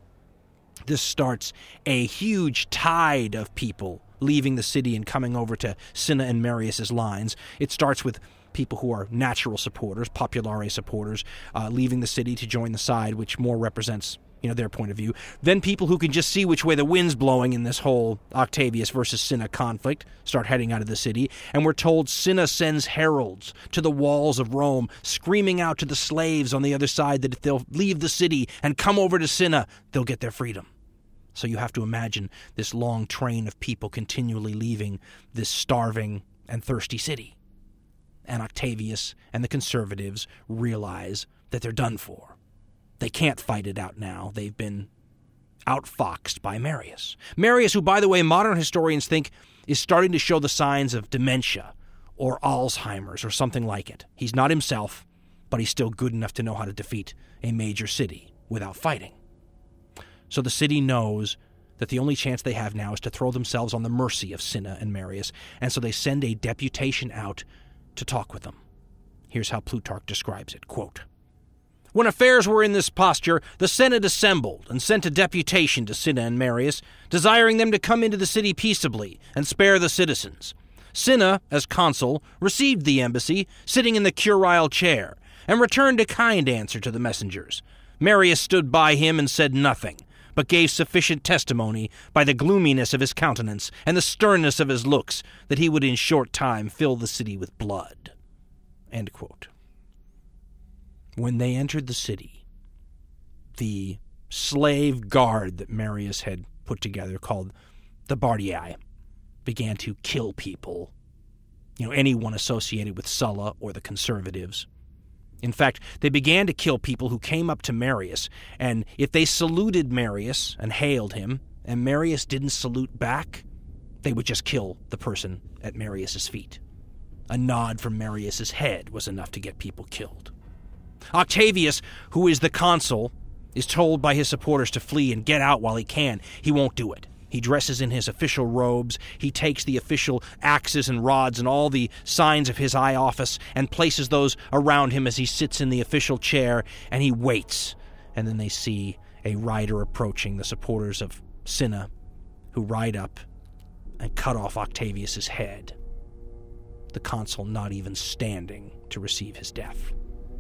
This starts a huge tide of people leaving the city and coming over to Cinna and Marius's lines. It starts with people who are natural supporters, populare supporters, uh, leaving the city to join the side, which more represents, you know, their point of view. Then people who can just see which way the wind's blowing in this whole Octavius versus Cinna conflict start heading out of the city. And we're told Cinna sends heralds to the walls of Rome, screaming out to the slaves on the other side that if they'll leave the city and come over to Cinna, they'll get their freedom. So you have to imagine this long train of people continually leaving this starving and thirsty city. And Octavius and the conservatives realize that they're done for. They can't fight it out now. They've been outfoxed by Marius. Marius, who, by the way, modern historians think is starting to show the signs of dementia or Alzheimer's or something like it. He's not himself, but he's still good enough to know how to defeat a major city without fighting. So the city knows that the only chance they have now is to throw themselves on the mercy of Cinna and Marius, and so they send a deputation out to talk with them. Here's how Plutarch describes it, quote, "When affairs were in this posture, the Senate assembled and sent a deputation to Cinna and Marius, desiring them to come into the city peaceably and spare the citizens. Cinna, as consul, received the embassy, sitting in the curule chair, and returned a kind answer to the messengers. Marius stood by him and said nothing, but gave sufficient testimony by the gloominess of his countenance and the sternness of his looks that he would in short time fill the city with blood." End quote. When they entered the city, the slave guard that Marius had put together, called the Bardii, began to kill people, you know, anyone associated with Sulla or the conservatives. In fact, they began to kill people who came up to Marius, and if they saluted Marius and hailed him, and Marius didn't salute back, they would just kill the person at Marius's feet. A nod from Marius's head was enough to get people killed. Octavius, who is the consul, is told by his supporters to flee and get out while he can. He won't do it. He dresses in his official robes, he takes the official axes and rods and all the signs of his high office and places those around him as he sits in the official chair, and he waits. And then they see a rider approaching, the supporters of Cinna, who ride up and cut off Octavius's head, the consul not even standing to receive his death.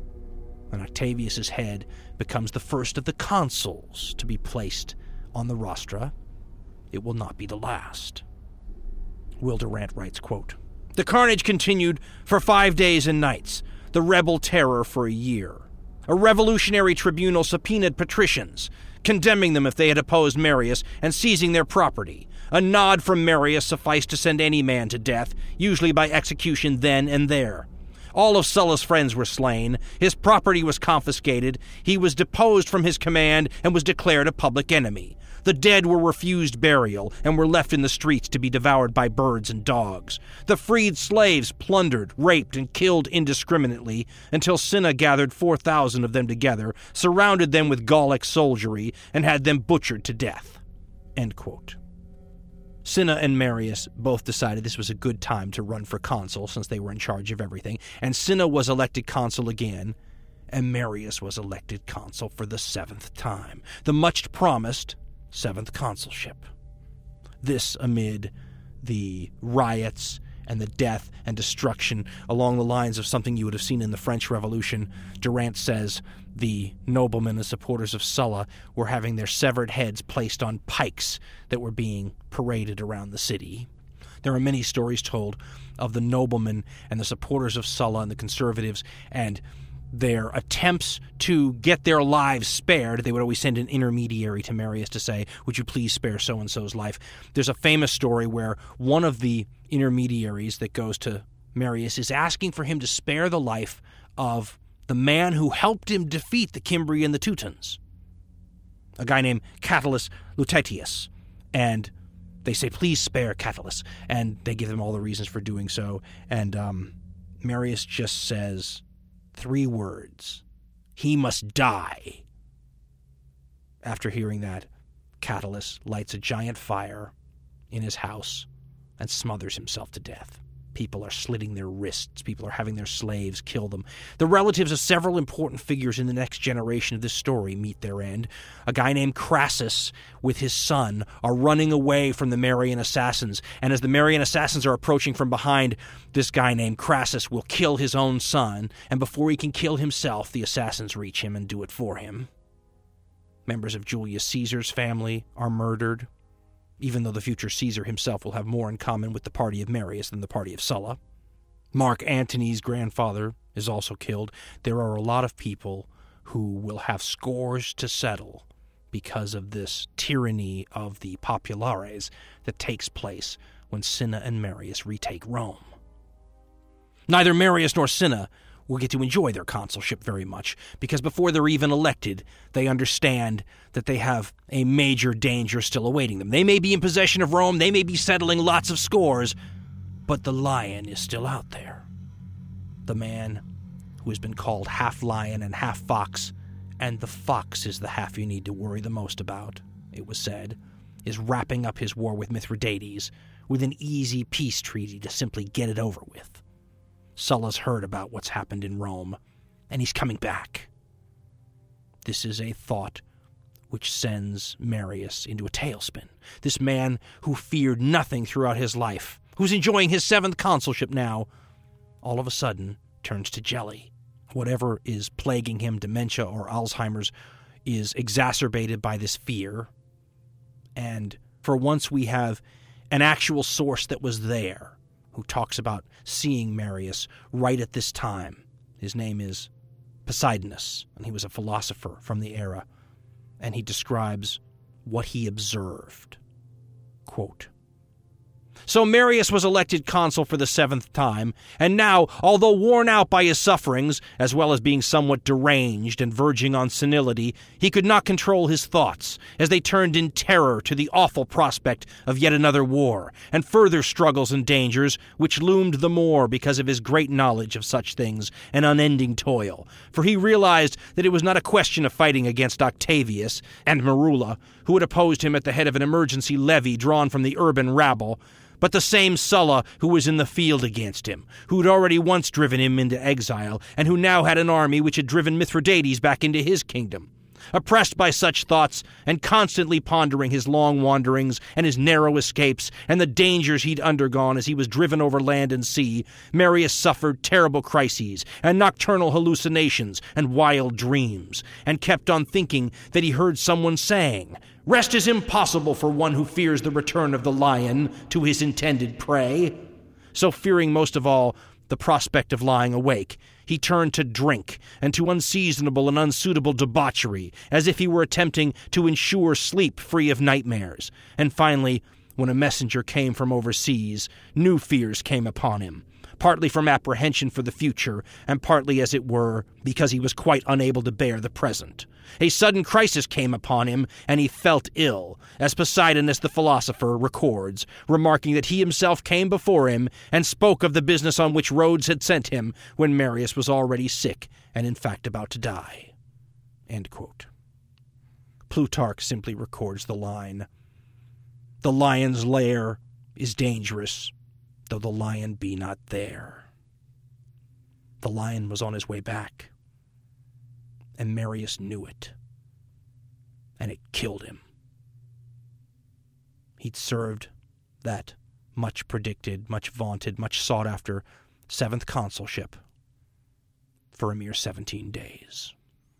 And Octavius's head becomes the first of the consuls to be placed on the rostra. It will not be the last. Will Durant writes, quote, "The carnage continued for five days and nights, the rebel terror for a year. A revolutionary tribunal subpoenaed patricians, condemning them if they had opposed Marius and seizing their property. A nod from Marius sufficed to send any man to death, usually by execution then and there. All of Sulla's friends were slain, his property was confiscated, he was deposed from his command and was declared a public enemy. The dead were refused burial and were left in the streets to be devoured by birds and dogs. The freed slaves plundered, raped, and killed indiscriminately until Cinna gathered four thousand of them together, surrounded them with Gallic soldiery, and had them butchered to death." End quote. Cinna and Marius both decided this was a good time to run for consul since they were in charge of everything, and Cinna was elected consul again, and Marius was elected consul for the seventh time, the much-promised seventh consulship. This amid the riots and the death and destruction along the lines of something you would have seen in the French Revolution. Durant says the noblemen and supporters of Sulla were having their severed heads placed on pikes that were being paraded around the city. There are many stories told of the noblemen and the supporters of Sulla and the conservatives and their attempts to get their lives spared. They would always send an intermediary to Marius to say, "Would you please spare so-and-so's life?" There's a famous story where one of the intermediaries that goes to Marius is asking for him to spare the life of the man who helped him defeat the Cimbri and the Teutons, a guy named Catulus Lutatius. And they say, "Please spare Catulus." And they give them all the reasons for doing so. And um, Marius just says three words: "He must die." After hearing that, Catulus lights a giant fire in his house and smothers himself to death. People are slitting their wrists. People are having their slaves kill them. The relatives of several important figures in the next generation of this story meet their end. A guy named Crassus with his son are running away from the Marian assassins, and as the Marian assassins are approaching from behind, this guy named Crassus will kill his own son, and before he can kill himself, the assassins reach him and do it for him. Members of Julius Caesar's family are murdered, even though the future Caesar himself will have more in common with the party of Marius than the party of Sulla. Mark Antony's grandfather is also killed. There are a lot of people who will have scores to settle because of this tyranny of the populares that takes place when Cinna and Marius retake Rome. Neither Marius nor Cinna will get to enjoy their consulship very much, because before they're even elected, they understand that they have a major danger still awaiting them. They may be in possession of Rome, they may be settling lots of scores, but the lion is still out there. The man who has been called half lion and half fox, and the fox is the half you need to worry the most about, it was said. is wrapping up his war with Mithridates with an easy peace treaty to simply get it over with. Sulla's heard about what's happened in Rome, and he's coming back. This is a thought which sends Marius into a tailspin. This man who feared nothing throughout his life, who's enjoying his seventh consulship now, all of a sudden turns to jelly. Whatever is plaguing him, dementia or Alzheimer's, is exacerbated by this fear. And for once we have an actual source that was there who talks about seeing Marius right at this time. His name is Poseidonus, and he was a philosopher from the era, and he describes what he observed. Quote, "So Marius was elected consul for the seventh time, and now, although worn out by his sufferings, as well as being somewhat deranged and verging on senility, he could not control his thoughts, as they turned in terror to the awful prospect of yet another war, and further struggles and dangers, which loomed the more because of his great knowledge of such things and unending toil. For he realized that it was not a question of fighting against Octavius and Merula, who had opposed him at the head of an emergency levy drawn from the urban rabble, but the same Sulla who was in the field against him, who had already once driven him into exile, and who now had an army which had driven Mithridates back into his kingdom. Oppressed by such thoughts, and constantly pondering his long wanderings and his narrow escapes and the dangers he'd undergone as he was driven over land and sea, Marius suffered terrible crises and nocturnal hallucinations and wild dreams, and kept on thinking that he heard someone saying, 'Rest is impossible for one who fears the return of the lion to his intended prey.' So fearing most of all the prospect of lying awake, he turned to drink and to unseasonable and unsuitable debauchery, as if he were attempting to ensure sleep free of nightmares. And finally, when a messenger came from overseas, new fears came upon him, partly from apprehension for the future, and partly, as it were, because he was quite unable to bear the present. A sudden crisis came upon him, and he felt ill, as Poseidonus the philosopher records, remarking that he himself came before him and spoke of the business on which Rhodes had sent him when Marius was already sick and in fact about to die." End quote. Plutarch simply records the line, "The lion's lair is dangerous, though the lion be not there." The lion was on his way back, and Marius knew it, and it killed him. He'd served that much predicted, much vaunted, much sought-after seventh consulship for a mere seventeen days.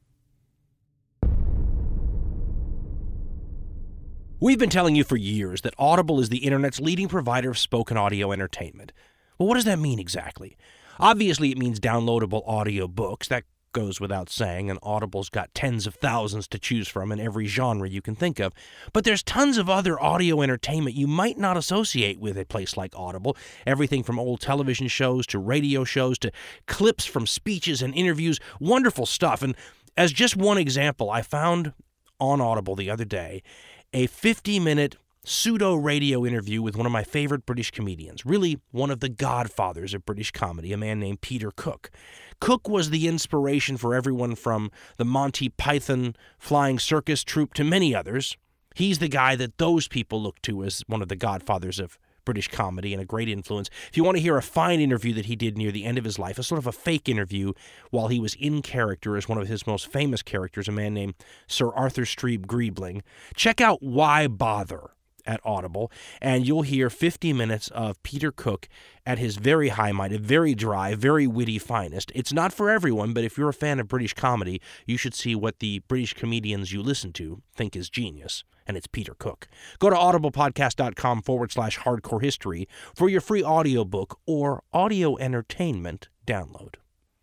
We've been telling you for years that Audible is the internet's leading provider of spoken audio entertainment. Well, what does that mean exactly? Obviously, it means downloadable audio books. That goes without saying, and Audible's got tens of thousands to choose from in every genre you can think of. But there's tons of other audio entertainment you might not associate with a place like Audible. Everything from old television shows to radio shows to clips from speeches and interviews. Wonderful stuff. And as just one example, I found on Audible the other day a fifty-minute pseudo-radio interview with one of my favorite British comedians, really one of the godfathers of British comedy, a man named Peter Cook. Cook was the inspiration for everyone from the Monty Python Flying Circus Troupe to many others. He's the guy that those people look to as one of the godfathers of British comedy and a great influence. If you want to hear a fine interview that he did near the end of his life, a sort of a fake interview while he was in character as one of his most famous characters, a man named Sir Arthur Streeb Greebling, check out Why Bother at Audible, and you'll hear fifty minutes of Peter Cook at his very high-minded, very dry, very witty finest. It's not for everyone, but if you're a fan of British comedy, you should see what the British comedians you listen to think is genius, and it's Peter Cook. Go to audiblepodcast.com forward slash hardcore history for your free audiobook or audio entertainment download.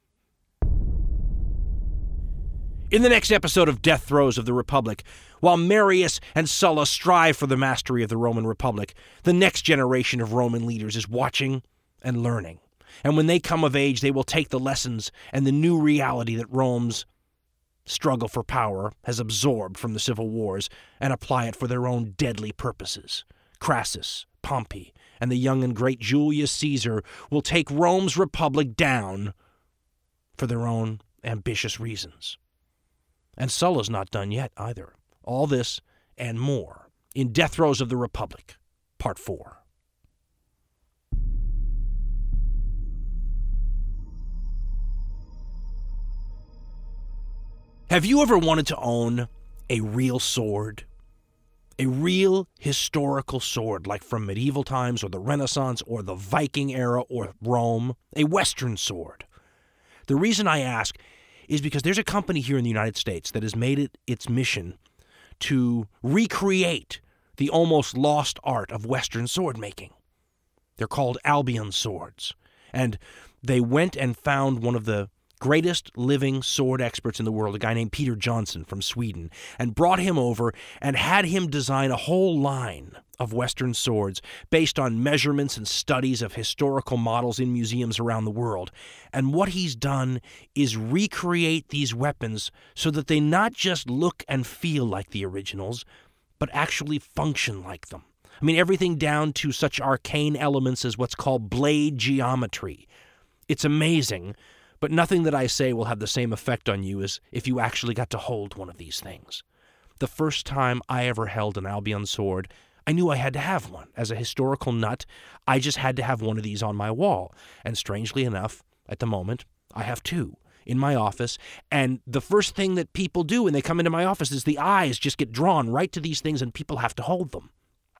In the next episode of Death Throes of the Republic, while Marius and Sulla strive for the mastery of the Roman Republic, the next generation of Roman leaders is watching and learning. And when they come of age, they will take the lessons and the new reality that Rome's struggle for power has absorbed from the civil wars and apply it for their own deadly purposes. Crassus, Pompey, and the young and great Julius Caesar will take Rome's republic down for their own ambitious reasons. And Sulla's not done yet either. All this and more in Death Throes of the Republic, Part four. Have you ever wanted to own a real sword? A real historical sword, like from medieval times or the Renaissance or the Viking era or Rome? A Western sword. The reason I ask is because there's a company here in the United States that has made it its mission to recreate the almost lost art of Western sword making. They're called Albion Swords. And they went and found one of the greatest living sword experts in the world, a guy named Peter Johnson from Sweden, and brought him over and had him design a whole line of Western swords based on measurements and studies of historical models in museums around the world. And what he's done is recreate these weapons so that they not just look and feel like the originals, but actually function like them. I mean, everything down to such arcane elements as what's called blade geometry. It's amazing. But nothing that I say will have the same effect on you as if you actually got to hold one of these things. The first time I ever held an Albion sword, I knew I had to have one. As a historical nut, I just had to have one of these on my wall. And strangely enough, at the moment, I have two in my office. And the first thing that people do when they come into my office is the eyes just get drawn right to these things and people have to hold them.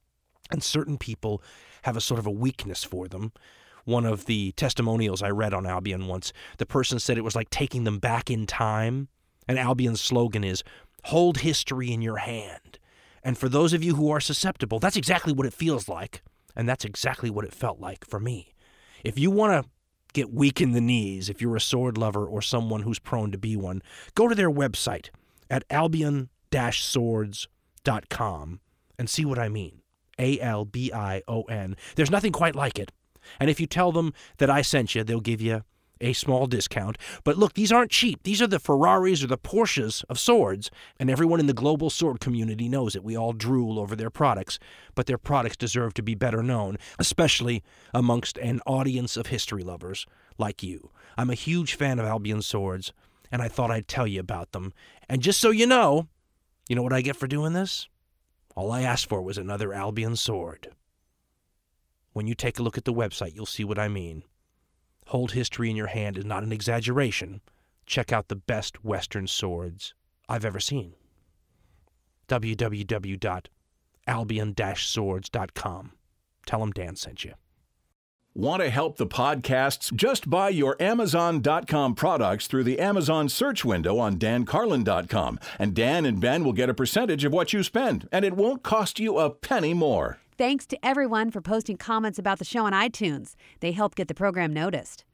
And certain people have a sort of a weakness for them. One of the testimonials I read on Albion once, the person said it was like taking them back in time. And Albion's slogan is, hold history in your hand. And for those of you who are susceptible, that's exactly what it feels like. And that's exactly what it felt like for me. If you want to get weak in the knees, if you're a sword lover or someone who's prone to be one, go to their website at albion dash swords dot com and see what I mean. A L B I O N. There's nothing quite like it. And if you tell them that I sent you, they'll give you a small discount. But look, these aren't cheap. These are the Ferraris or the Porsches of swords, and everyone in the global sword community knows it. We all drool over their products, but their products deserve to be better known, especially amongst an audience of history lovers like you. I'm a huge fan of Albion Swords, and I thought I'd tell you about them. And just so you know, you know what I get for doing this? All I asked for was another Albion sword. When you take a look at the website, you'll see what I mean. Hold history in your hand is not an exaggeration. Check out the best Western swords I've ever seen. w w w dot albion dash swords dot com. Tell them Dan sent you. Want to help the podcasts? Just buy your amazon dot com products through the Amazon search window on dan carlin dot com, and Dan and Ben will get a percentage of what you spend, and it won't cost you a penny more. Thanks to everyone for posting comments about the show on iTunes. They help get the program noticed.